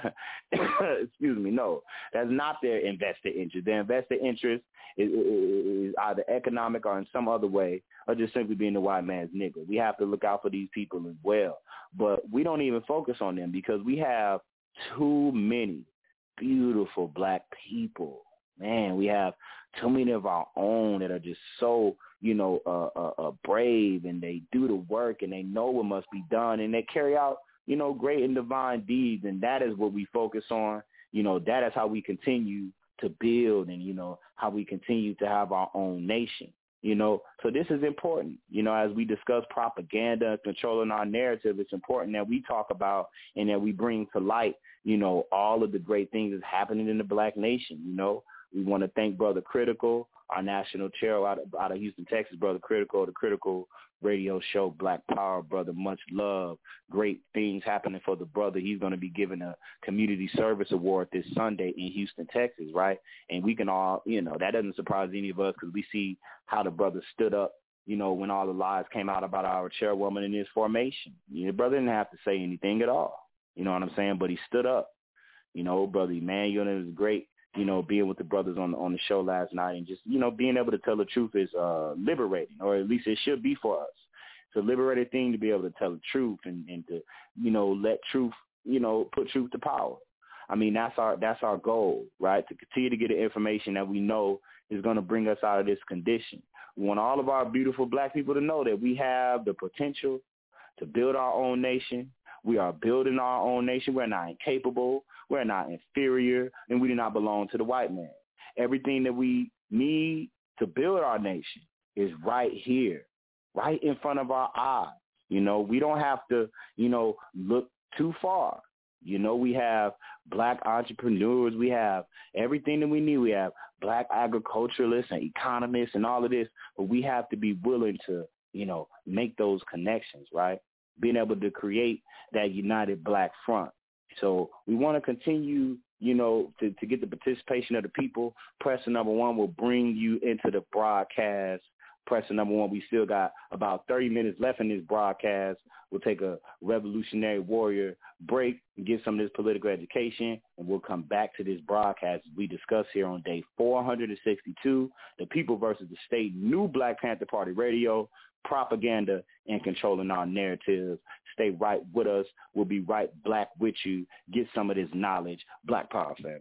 excuse me, no. That's not their invested interest. Their invested interest is, is either economic or in some other way, or just simply being the white man's nigga. We have to look out for these people as well. But we don't even focus on them because we have too many beautiful black people. Man, we have too many of our own that are just so, you know, uh, uh, uh, brave, and they do the work, and they know what must be done, and they carry out, you know, great and divine deeds, and that is what we focus on. You know, that is how we continue to build, and, you know, how we continue to have our own nation, you know. So this is important. You know, as we discuss propaganda and controlling our narrative, it's important that we talk about and that we bring to light, you know, all of the great things that's happening in the black nation, you know. We want to thank Brother Critical, our national chair out of, out of Houston, Texas, Brother Critical, the Critical radio show, Black Power, brother, much love. Great things happening for the brother. He's going to be given a community service award this Sunday in Houston, Texas, right? And we can all, you know, that doesn't surprise any of us because we see how the brother stood up, you know, when all the lies came out about our chairwoman in his formation. You know, the brother didn't have to say anything at all. You know what I'm saying? But he stood up. You know, Brother Emmanuel is great. You know, being with the brothers on the, on the show last night and just, you know, being able to tell the truth is uh, liberating, or at least it should be for us. It's a liberating thing to be able to tell the truth and, and to, you know, let truth, you know, put truth to power. I mean, that's our that's our goal, right, to continue to get the information that we know is going to bring us out of this condition. We want all of our beautiful black people to know that we have the potential to build our own nation. We are building our own nation. We're not incapable. We're not inferior, and we do not belong to the white man. Everything that we need to build our nation is right here, right in front of our eyes. You know, we don't have to, you know, look too far. You know, we have black entrepreneurs. We have everything that we need. We have black agriculturalists and economists and all of this, but we have to be willing to, you know, make those connections, right? Being able to create that united black front. So we want to continue, you know, to, to get the participation of the people. Presser number one will bring you into the broadcast. Presser number one, we still got about thirty minutes left in this broadcast. We'll take a Revolutionary Warrior break and get some of this political education, and we'll come back to this broadcast as we discuss here on day four hundred sixty-two, the people versus the state, new Black Panther Party radio, propaganda, and controlling our narratives. Stay right with us. We'll be right black with you. Get some of this knowledge. Black Power family.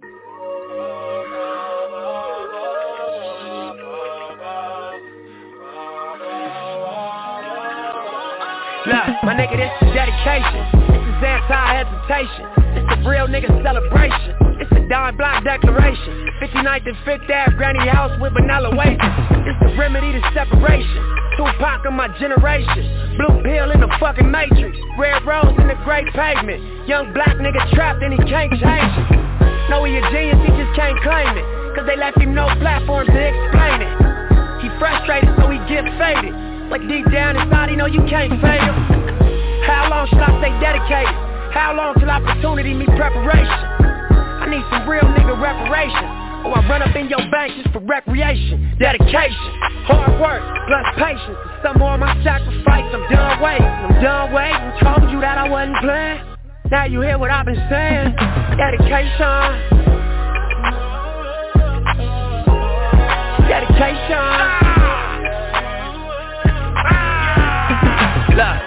Look, my nigga, this is dedication. This is anti-hesitation. It's the real nigga celebration. It's the Don Block declaration. fifty-ninth and fifth Ave Granny House with vanilla wafers. It's the remedy to separation. Tupac of my generation. Blue pill in the fucking matrix. Red rose in the great pavement. Young black nigga trapped and he can't change it. Know he a genius, he just can't claim it. Cause they left him no platform to explain it. frustrated, so he get faded. But deep down inside, he know you can't fade him. How long should I stay dedicated? How long till opportunity meet preparation? I need some real nigga reparations, or I run up in your bank just for recreation. Dedication, hard work, plus patience. And some more of my sacrifice, I'm done waiting. I'm done waiting, told you that I wasn't playing. Now you hear what I've been saying. Dedication. Dedication. Love.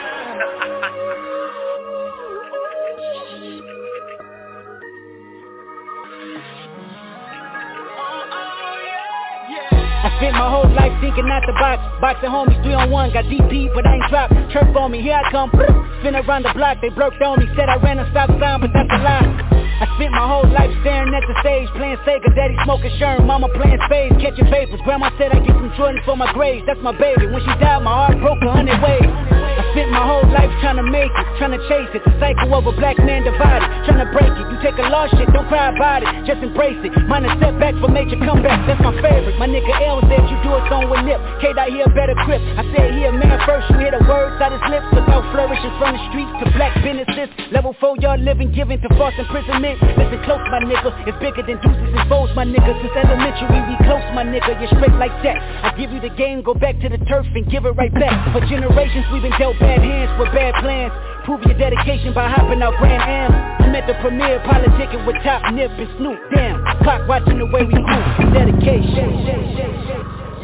I spent my whole life thinking out the box. Boxing homies three on one, got D P but I ain't dropped. Chirp on me, here I come. Spin around the block, they broke on me. Said I ran a stop sign, but that's a lie. I spent my whole life staring at the stage, playing Sega, daddy smoking Sherm, mama playing spades, catching papers. Grandma said I get some Jordans for my grades, that's my baby. When she died, my heart broke a hundred ways. I spent my whole life trying to make it, trying to chase it. The cycle of a black man divided, trying to break it. You take a lost shit, don't cry about it, just embrace it. Mine a setback for major comeback, that's my favorite. My nigga L said you do it on with nip, K-Dot here better grip. I said he a man first, you hear the words out his lips. Look out flourishing from the streets to black businesses. Level four y'all living, giving to false imprisonment. Listen close my nigga, it's bigger than deuces and foes my nigga. Since elementary we close my nigga, you're straight like that. I give you the game, go back to the turf and give it right back. For generations we've been dealt bad hands with bad plans. Prove your dedication by hopping out Grand Am. I'm at the premiere, politicking with Top Nip and Snoop. Damn, clock watching the way we move. Dedication.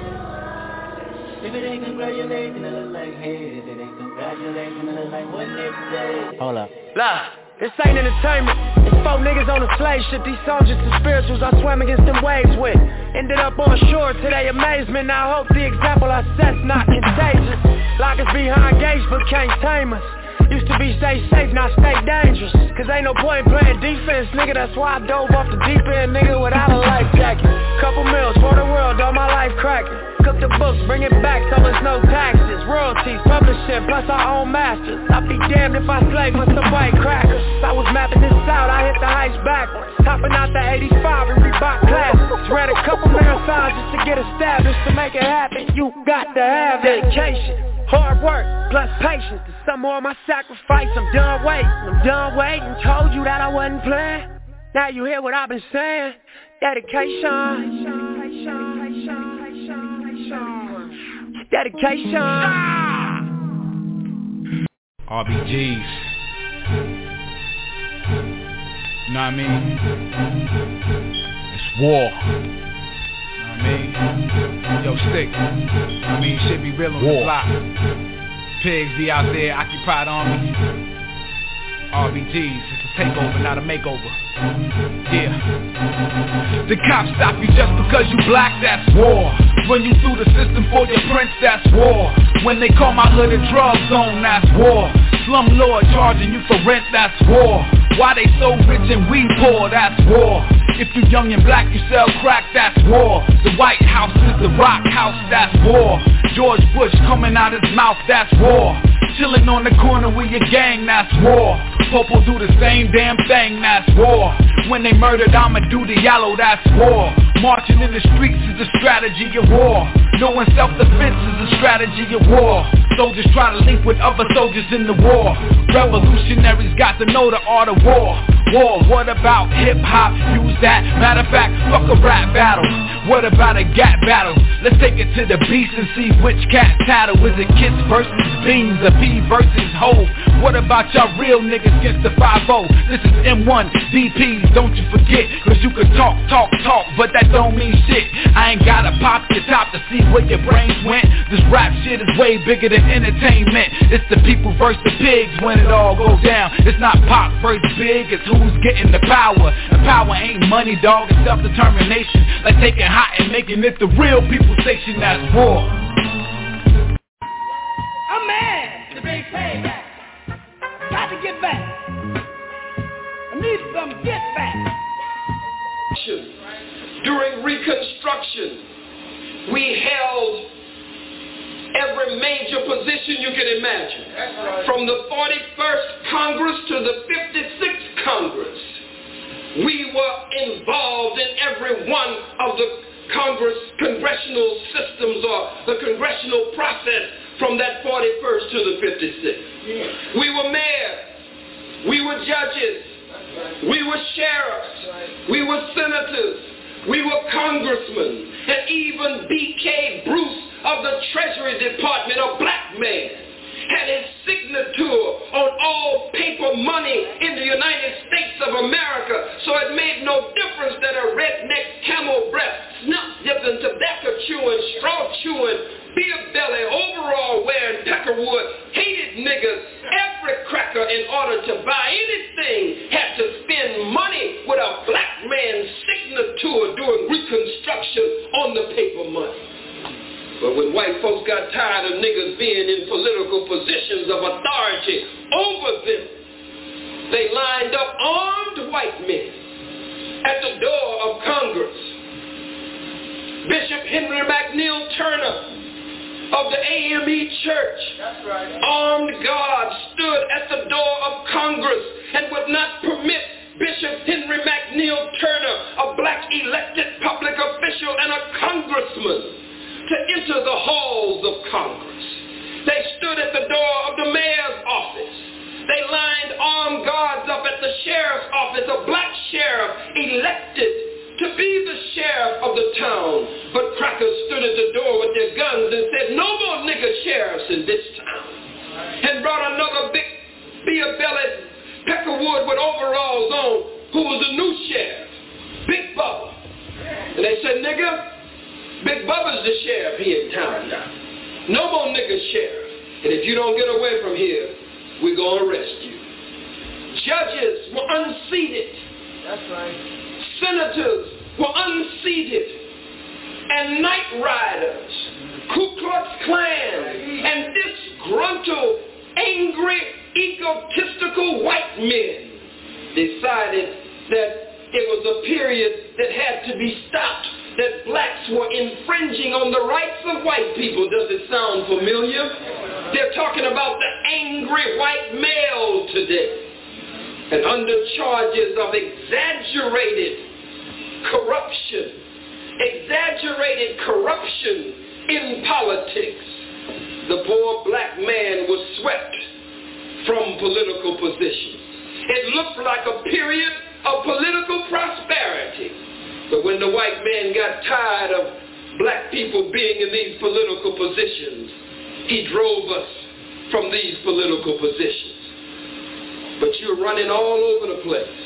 If it ain't congratulating, it look like hate. If it ain't congratulating, it look like what they say. Hold up. Nah, this ain't entertainment. It's four niggas on a slave ship. These songs just the spirituals I swam against them waves with. Ended up on shore to their amazement. Now I hope the example I set's not contagious. Lock us behind gates but can't tame us. Used to be stay safe, now stay dangerous. Cause ain't no point playing defense, nigga. That's why I dove off the deep end, nigga, without a life jacket. Couple meals for the world, all my life cracking. Cook the books, bring it back, so there's no taxes. Royalties, publishing, plus our own masters. I'd be damned if I slave for some white crackers. I was mapping this out, I hit the heights backwards. Topping out the eighty-five and Reebok classics. Ran a couple marathons just to get established. To make it happen, you got to have dedication. Hard work, plus patience. To some more of my sacrifice, I'm done waiting. I'm done waiting, told you that I wasn't playing. Now you hear what I've been saying. Dedication. Dedication. R B Gs. You know what I mean? It's war. I mean, yo, stick. I mean, shit be real on the block. Pigs be out there, occupied army. R B Gs, it's a takeover, not a makeover. Yeah. The cops stop you just because you black, that's war. Run you through the system for your prince, that's war. When they call my hood a drug zone, that's war. Slumlord charging you for rent, that's war. Why they so rich and we poor, that's war. If you young and black, you sell crack, that's war. The White House is the rock house, that's war. George Bush coming out his mouth, that's war. Chilling on the corner with your gang, that's war. Popo do the same damn thing, that's war. When they murdered Amadou Diallo, that's war. Marching in the streets is a strategy of war. Knowing self-defense is a strategy of war. Soldiers try to link with other soldiers in the war. Revolutionaries got to know the art of war. War, what about hip-hop? Use that. Matter of fact, fuck a rap battle. What about a gat battle? Let's take it to the beast and see which cat tattle. Is it Kids versus Beans, or P versus Hove? What about y'all real niggas against the five oh? This is M one D Ps, don't you forget. Cause you can talk, talk, talk, but that don't mean shit. I ain't gotta pop your top to see where your brains went. This rap shit is way bigger than entertainment. It's the people versus the pigs when it all goes down. It's not Pop versus Big, it's who's getting the power. And power ain't money, dog, it's self-determination. Like taking hot and making it the real people station, that's war. I'm mad to be paid back. Got to get back. I need some get back. During Reconstruction, we held every major position you can imagine. Right. From the forty-first Congress to the fifty-sixth Congress, we were involved in every one of the Congress, congressional systems or the congressional process from that forty-first to the fifty-sixth. Yeah. We were mayors. We were judges. We were sheriffs. We were senators. We were congressmen. And even B K Bruce of the Treasury Department, a black man, had his signature on all paper money in the United States of America. So it made no difference that a redneck, camel breast, snuff-dipping, tobacco chewing, straw chewing, beer belly, overall wearing, peckerwood, hated niggas, every cracker in order to buy anything had to spend money with a black man's signature doing reconstruction on the paper money. But when white folks got tired of niggas being in political positions of authority over them, they lined up armed white men at the door of Congress. Bishop Henry McNeil Turner of the A M E Church, that's right, armed guards stood at the door of Congress and would not permit Bishop Henry McNeil Turner, a black elected public official and a congressman, to enter the halls of Congress. They stood at the door of the mayor's office. They lined armed guards up at the sheriff's office, a black sheriff elected to be the sheriff of the town. But crackers stood at the door with their guns and said, no more nigger sheriffs in this town. And brought another big beer-bellied peckerwood with overalls on, who was the new sheriff, Big Bubba. And they said, nigga, Big Bubba's the sheriff here in town now. No more nigger sheriff. And if you don't get away from here, we're going to arrest you. Judges were unseated. That's right. Senators were unseated. And night riders, Ku Klux Klan, and disgruntled, angry, egotistical white men decided that it was a period that had to be stopped, that blacks were infringing on the rights of white people. Does it sound familiar? They're talking about the angry white male today. And under charges of exaggerated corruption, exaggerated corruption in politics, the poor black man was swept from political positions. It looked like a period of political prosperity. But when the white man got tired of black people being in these political positions, he drove us from these political positions. But you're running all over the place,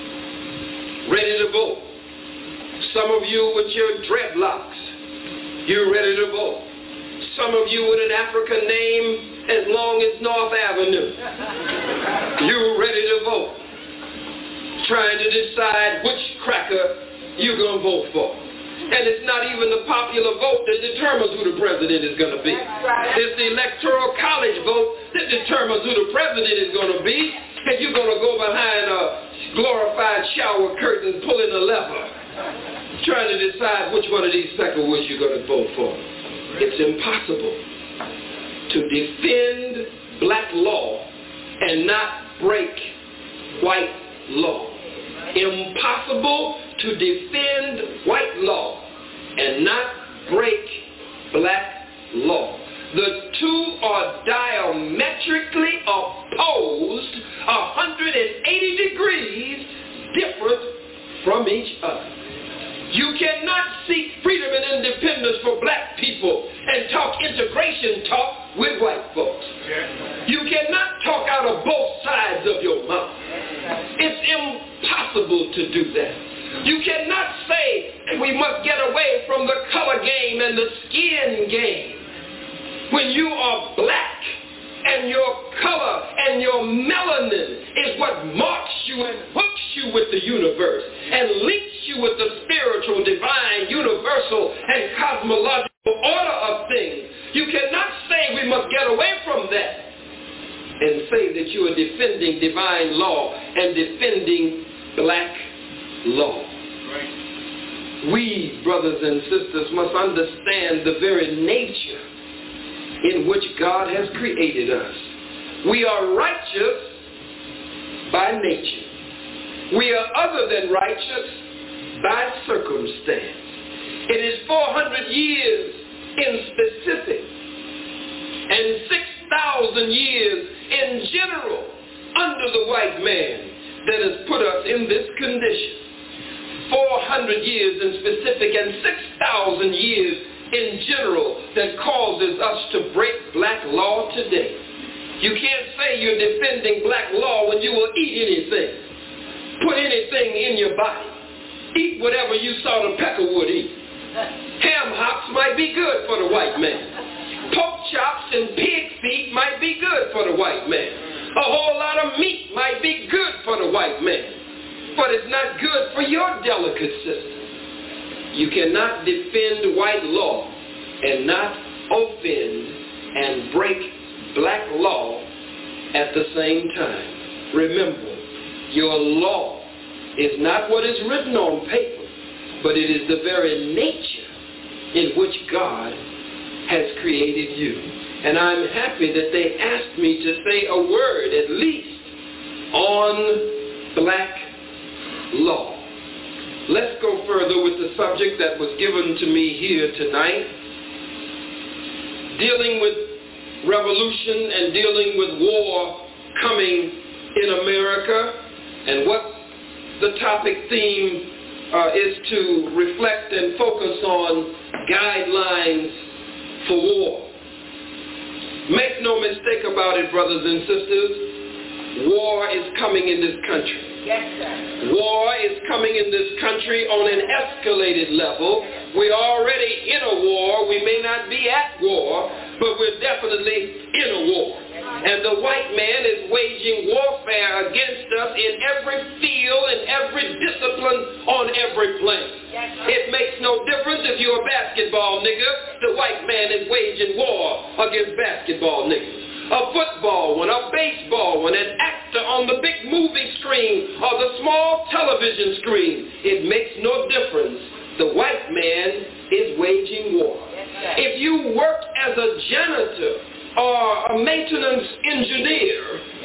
ready to vote. Some of you with your dreadlocks, you're ready to vote. Some of you with an African name as long as North Avenue, you're ready to vote. Trying to decide which cracker you're going to vote for. And it's not even the popular vote that determines who the president is going to be. It's the electoral college vote that determines who the president is going to be. And you're going to go behind a glorified shower curtain pulling a lever, trying to decide which one of these peckerwoods you're going to vote for. It's impossible to defend black law and not break white law. Impossible to defend white law and not break black law. The two are diametrically opposed, one hundred eighty degrees different from each other. You cannot seek freedom and independence for black people and talk integration talk with white folks. You cannot talk out of both sides of your mouth. It's impossible to do that. You cannot say we must get away from the color game and the skin game when you are black and your color and your melanin is what marks you and hooks you with the universe and links you with the spiritual, divine, universal, and cosmological order of things. You cannot say we must get away from that and say that you are defending divine law and defending black law. Right. We, brothers and sisters, must understand the very nature in which God has created us. We are righteous by nature. We are other than righteous by circumstance. It is four hundred years in specific and six thousand years in general under the white man that has put us in this condition. four hundred years in specific and six thousand years in general that causes us to break black law today. You can't say you're defending black law when you will eat anything, put anything in your body, eat whatever you saw the peckerwood eat. Ham hocks might be good for the white man. Pork chops and pig feet might be good for the white man. A whole lot of meat might be good for the white man, but it's not good for your delicate system. You cannot defend white law and not offend and break black law at the same time. Remember, your law is not what is written on paper, but it is the very nature in which God has created you. And I'm happy that they asked me to say a word at least on black law. Let's go further with the subject that was given to me here tonight, dealing with revolution and dealing with war coming in America. And what the topic theme uh, is to reflect and focus on guidelines for war. Make no mistake about it, brothers and sisters, war is coming in this country. Yes, sir. War is coming in this country on an escalated level. We're already in a war. We may not be at war, but we're definitely in a war. And the white man is waging warfare against us in every field and every discipline on every plane. It makes no difference if you're a basketball nigga. The white man is waging war against basketball niggas. A football one, a baseball one, an actor on the big movie screen or the small television screen. It makes no difference. The white man is waging war. If you work as a janitor or a maintenance engineer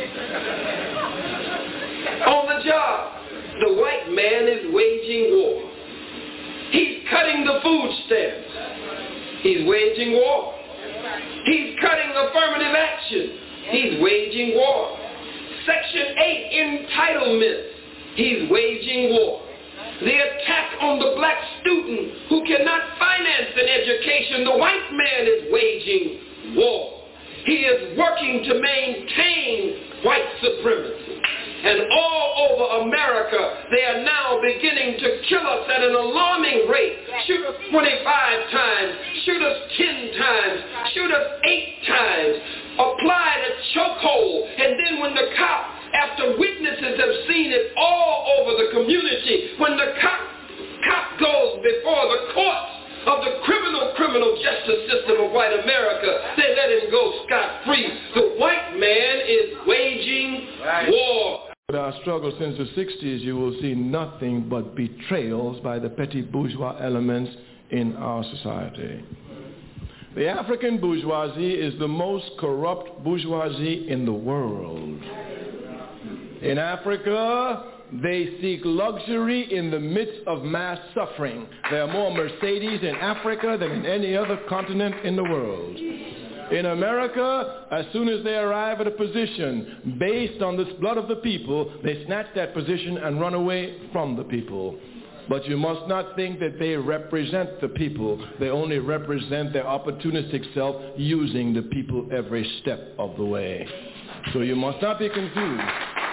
on the job, the white man is waging war. He's cutting the food stamps. He's waging war. He's cutting affirmative action. He's waging war. Section eight entitlements. He's waging war. The attack on the black student who cannot finance an education, the white man is waging war. He is working to maintain white supremacy. And all over America, they are now beginning to kill us at an alarming rate. Shoot us twenty-five times, shoot us ten times, shoot us eight times, apply the chokehold, and then when the cop, after witnesses have seen it all over the community, when the cop, cop goes before the courts of the criminal, criminal justice system of white America, they let him go scot-free. The white man is waging war. With our struggle since the sixties, you will see nothing but betrayals by the petty bourgeois elements in our society. The African bourgeoisie is the most corrupt bourgeoisie in the world. In Africa, they seek luxury in the midst of mass suffering. There are more Mercedes in Africa than in any other continent in the world. In America, as soon as they arrive at a position based on this blood of the people, they snatch that position and run away from the people. But you must not think that they represent the people. They only represent their opportunistic self, using the people every step of the way. So you must not be confused.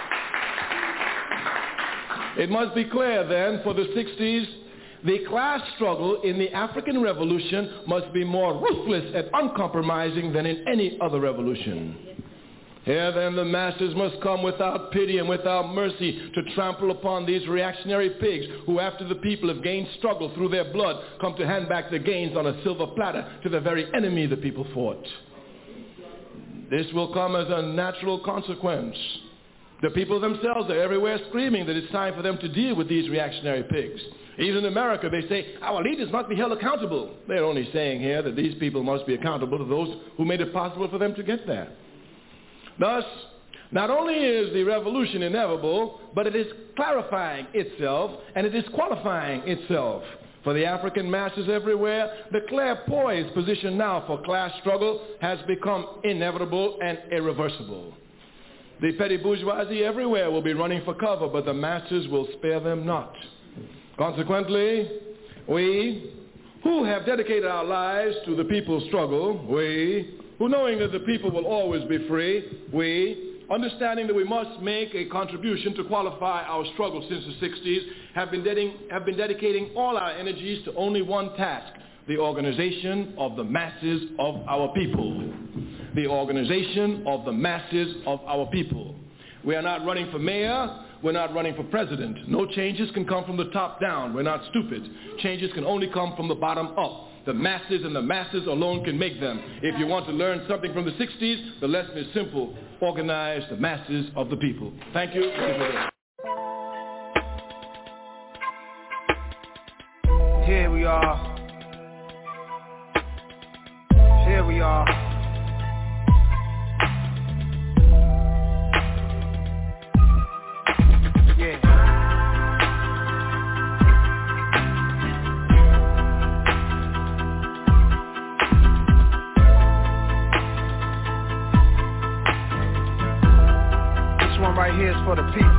It must be clear then, for the sixties, the class struggle in the African Revolution must be more ruthless and uncompromising than in any other revolution. Here then the masses must come without pity and without mercy to trample upon these reactionary pigs who, after the people have gained struggle through their blood, come to hand back the gains on a silver platter to the very enemy the people fought. This will come as a natural consequence. The people themselves are everywhere screaming that it's time for them to deal with these reactionary pigs. Even in America, they say, our leaders must be held accountable. They're only saying here that these people must be accountable to those who made it possible for them to get there. Thus, not only is the revolution inevitable, but it is clarifying itself and it is qualifying itself. For the African masses everywhere, the clairpoised position now for class struggle has become inevitable and irreversible. The petty bourgeoisie everywhere will be running for cover, but the masses will spare them not. Consequently, we who have dedicated our lives to the people's struggle, we who, knowing that the people will always be free, we, understanding that we must make a contribution to qualify our struggle since the sixties, have been, dedicating, have been dedicating all our energies to only one task, the organization of the masses of our people. The organization of the masses of our people. We are not running for mayor. We're not running for president. No changes can come from the top down. We're not stupid. Changes can only come from the bottom up. The masses and the masses alone can make them. If you want to learn something from the sixties, the lesson is simple. Organize the masses of the people. Thank you. Here we are. Here we are. Yeah. This one right here is for the people.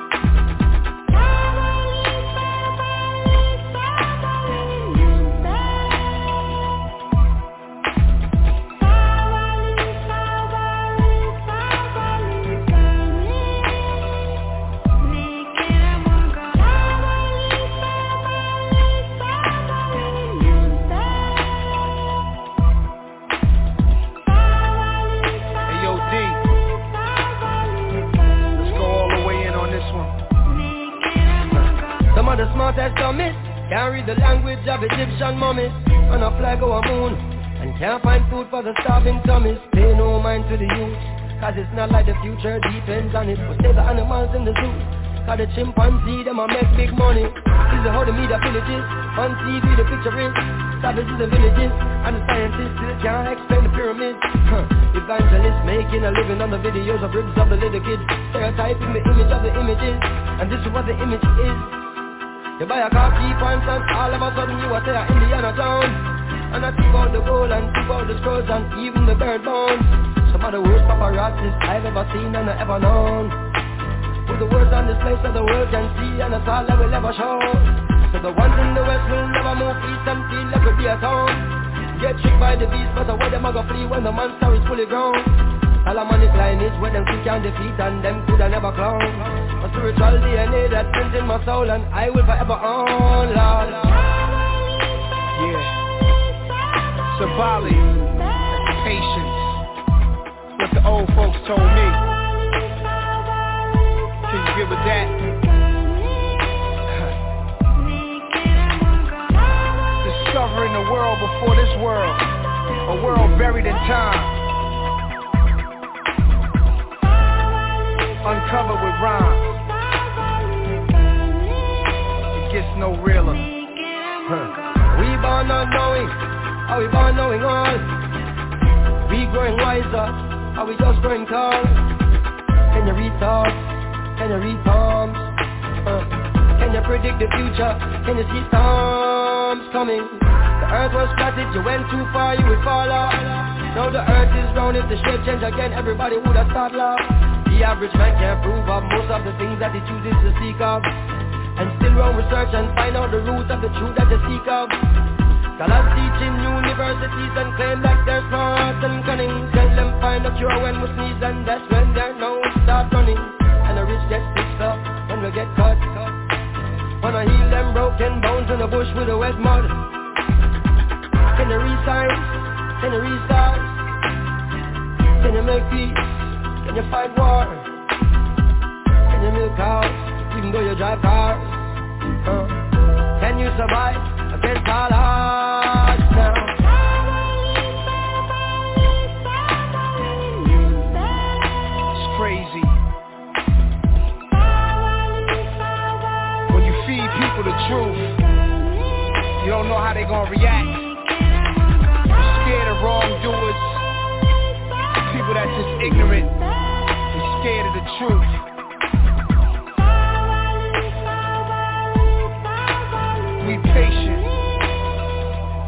Can't read the language of Egyptian mummies on a flag or a moon, and can't find food for the starving tummies. Pay no mind to the youth, cause it's not like the future depends on it. But save the animals in the zoo, cause the chimpanzee them a make big money. This is how the media villages, on T V the picture is savages and villages, and the scientists still can't explain the pyramids. Huh. Evangelists making a living on the videos of ribs of the little kids, stereotyping the image of the images, and this is what the image is. You buy a car, cheap pants, and all of a sudden you are there in Indiana town. And I think about the gold and think about the scrolls and even the bird bones. Some of the worst paparazzis I've ever seen and I ever known. With the words on this place that the world can see, and that's all I will ever show. So the ones in the west will never move east and feel like we'll be a town. Get tricked by the beast, but the way them a go flee when the monster is fully grown. Solomonic lineage where them quick can defeat and them coulda never clown. A spiritual D N A that's printed in my soul and I will forever own, Lord. Yeah. Sabali, patience. What the old folks told me. Can you give it that? Discovering the world before this world. A world buried in time. Uncovered with rhymes. It gets no realer. Huh. We born not knowing, are we born knowing all? We growing wiser, are we just growing tall? Can you read thoughts? Can you read palms? Huh. Can you predict the future? Can you see storms coming? The earth was flatted, you went too far, you would fall off. Now the earth is round, if the shape change again, everybody would have started laugh. The average man can't prove of most of the things that he chooses to seek of, and still run research and find out the roots of the truth that they seek of. Scholars teach in universities and claim that they're smart and cunning. Tell them find a cure when we sneeze, and that's when their nose start running. And the rich get fixed up when we get cut. Wanna heal them broken bones in the bush with the wet mud. Can you read science? Can you read stars? Can you make peace? Can you fight war? Can you milk cows even though you drive cars? Uh, can you survive against all odds now? It's crazy. When you feed people the truth, you don't know how they gonna react. You're scared of wrongdoers, people that's just ignorant. Scared of the truth. We patient.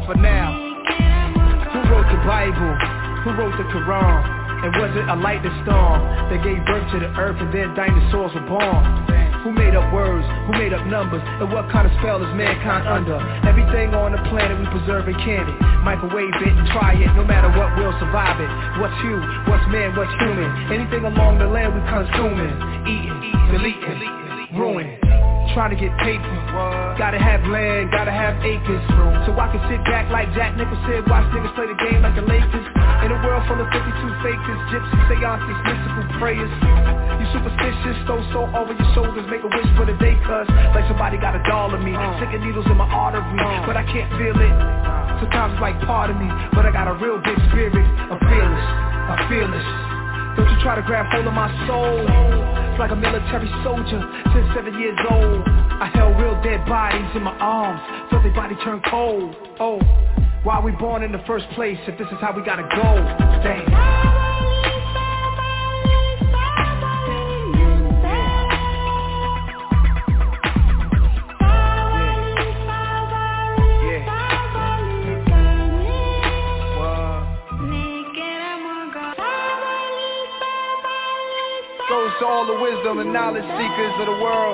for now. Who wrote the Bible? Who wrote the Quran? And was it a lightning storm that gave birth to the earth and then dinosaurs were born? Who made up words? Who made up numbers? And what kind of spell is mankind under? Everything on the planet we preserve and candy. Microwave it and try it, no matter what, we'll survive it. What's you? What's man? What's human? Anything along the land we consuming. Eating, deleting, ruining. Trying to get paper, gotta have land, gotta have acres. So I can sit back like Jack Nicholson, watch niggas play the game like the Lakers. In a world full of fifty-two fakers, gypsies, seances, mystical prayers. You superstitious, throw salt over your shoulders, make a wish for the day, cuz like somebody got a doll of me, sticking needles in my artery, but I can't feel it. Sometimes it's like part of me, but I got a real big spirit, I'm fearless, I'm fearless. Don't you try to grab hold of my soul. It's like a military soldier since seven years old. I held real dead bodies in my arms, felt their body turn cold. Oh, why are we born in the first place if this is how we gotta go? Damn. To all the wisdom and knowledge seekers of the world.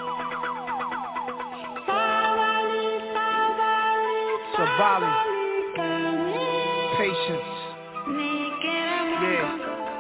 Savali. Patience. Yeah.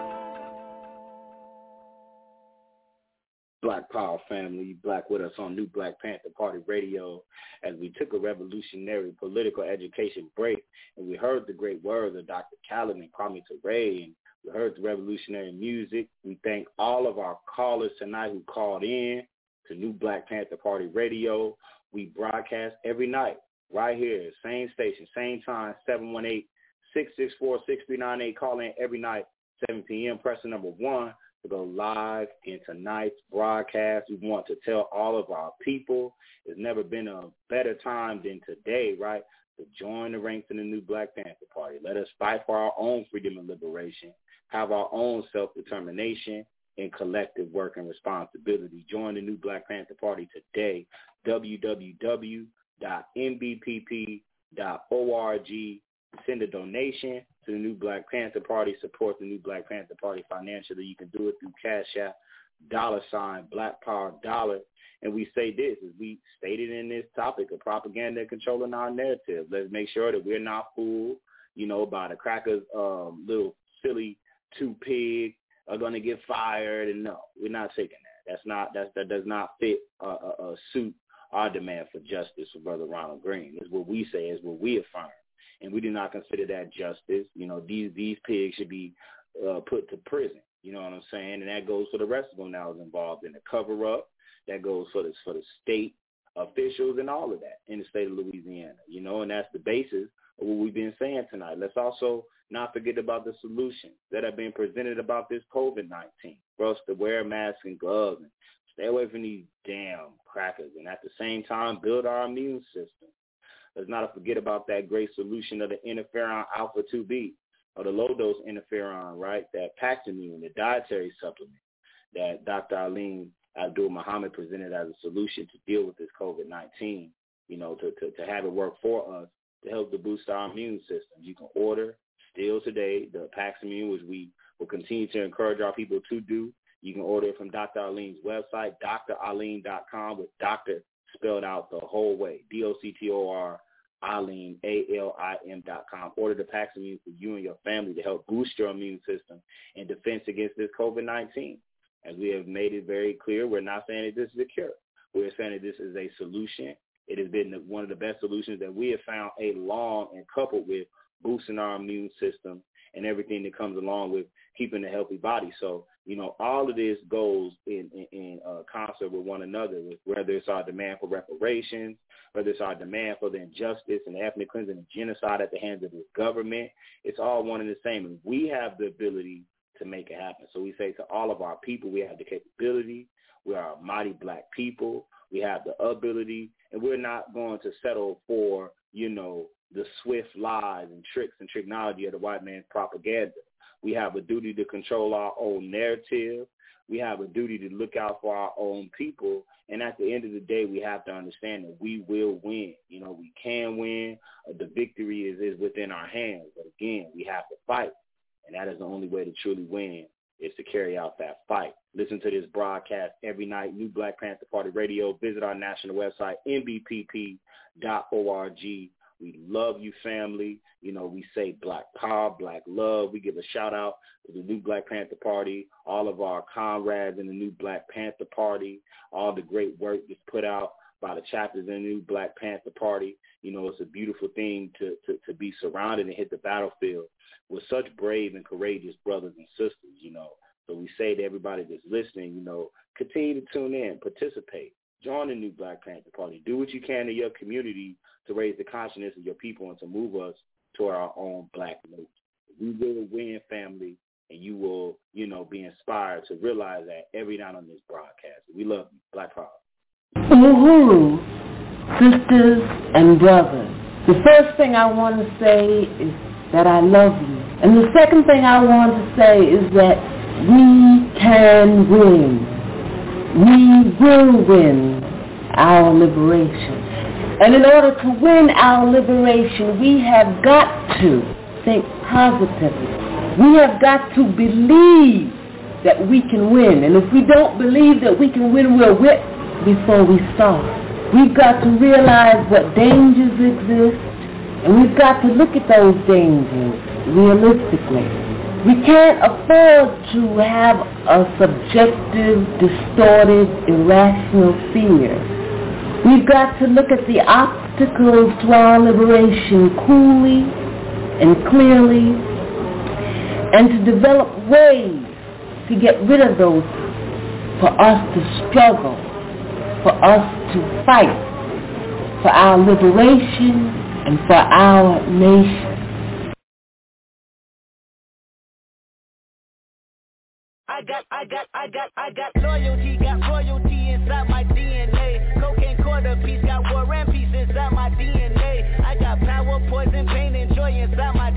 Black Power family, Black with us on New Black Panther Party Radio as we took a revolutionary political education break and we heard the great words of Doctor Khaled and Kwame Ture, and we heard the revolutionary music. We thank all of our callers tonight who called in to New Black Panther Party Radio. We broadcast every night right here, same station, same time, seven one eight, six six four, six three nine eight. Call in every night, seven p.m. Press the number one to go live in tonight's broadcast. We want to tell all of our people there's never been a better time than today, right, to join the ranks in the New Black Panther Party. Let us fight for our own freedom and liberation, have our own self-determination and collective work and responsibility. Join the New Black Panther Party today, w w w dot n b p p dot org. Send a donation to the New Black Panther Party. Support the New Black Panther Party financially. You can do it through Cash App, dollar sign, Black Power Dollar. And we say this, as we stated in this topic of propaganda and controlling our narrative. Let's make sure that we're not fooled, you know, by the crackers, um, little silly two pigs are going to get fired. And no, we're not taking that. That's not, that's, that does not fit a, a, a suit our demand for justice for Brother Ronald Green. It's what we say, is what we affirm. And we do not consider that justice. You know, these these pigs should be uh, put to prison. You know what I'm saying? And that goes for the rest of them now is involved in the cover-up. That goes for the, for the state officials and all of that in the state of Louisiana. You know, and that's the basis of what we've been saying tonight. Let's also not forget about the solutions that have been presented about this COVID nineteen. For us to wear masks and gloves and stay away from these damn crackers. And at the same time, build our immune system. Let's not forget about that great solution of the interferon alpha two B or the low-dose interferon, right, that Paximune, the dietary supplement that Doctor Alim Abdul Muhammad presented as a solution to deal with this COVID nineteen, you know, to, to, to have it work for us to help to boost our immune system. You can order still today the Paximune, which we will continue to encourage our people to do. You can order it from Doctor Alim's website, D R alim dot com, with doctor spelled out the whole way, D O C T O R, Alim, A L I M dot com. Order the Paximune for you and your family to help boost your immune system in defense against this COVID nineteen. As we have made it very clear, we're not saying that this is a cure. We're saying that this is a solution. It has been one of the best solutions that we have found along and coupled with boosting our immune system and everything that comes along with keeping a healthy body. So, you know, all of this goes in, in, in uh, concert with one another, with whether it's our demand for reparations, whether it's our demand for the injustice and the ethnic cleansing and genocide at the hands of this government. It's all one and the same. And we have the ability to make it happen. So we say to all of our people, we have the capability. We are a mighty black people. We have the ability, and we're not going to settle for, you know, the swift lies and tricks and technology of the white man's propaganda. We have a duty to control our own narrative. We have a duty to look out for our own people And at the end of the day, we have to understand that we will win. You know, we can win. Uh, the victory is, is within our hands. But again, we have to fight. And that is the only way to truly win, is to carry out that fight. Listen to this broadcast every night, New Black Panther Party Radio. Visit our national website, N B P P dot org. We love you, family. You know, we say black power, black love. We give a shout out to the New Black Panther Party, all of our comrades in the New Black Panther Party, all the great work that's put out by the chapters in the New Black Panther Party. You know, it's a beautiful thing to, to, to be surrounded and hit the battlefield with such brave and courageous brothers and sisters, you know. So we say to everybody that's listening, you know, continue to tune in, participate, join the New Black Panther Party. Do what you can in your community to raise the consciousness of your people and to move us toward our own black note. We will win, family, and you will, you know, be inspired to realize that every night on this broadcast. We love you. Black power. Uhuru, sisters and brothers, the first thing I want to say is that I love you. And the second thing I want to say is that we can win. We will win our liberation. And in order to win our liberation, we have got to think positively. We have got to believe that we can win. And if we don't believe that we can win, we'll whip before we start. We've got to realize what dangers exist, and we've got to look at those dangers realistically. We can't afford to have a subjective, distorted, irrational fear. We've got to look at the obstacles to our liberation coolly and clearly, and to develop ways to get rid of those, for us to struggle, for us to fight for our liberation and for our nation. I got, I got, I got, I got loyalty, got royalty inside my D N A. Cocaine quarter piece, got war and peace inside my D N A. I got power, poison, pain, and joy inside my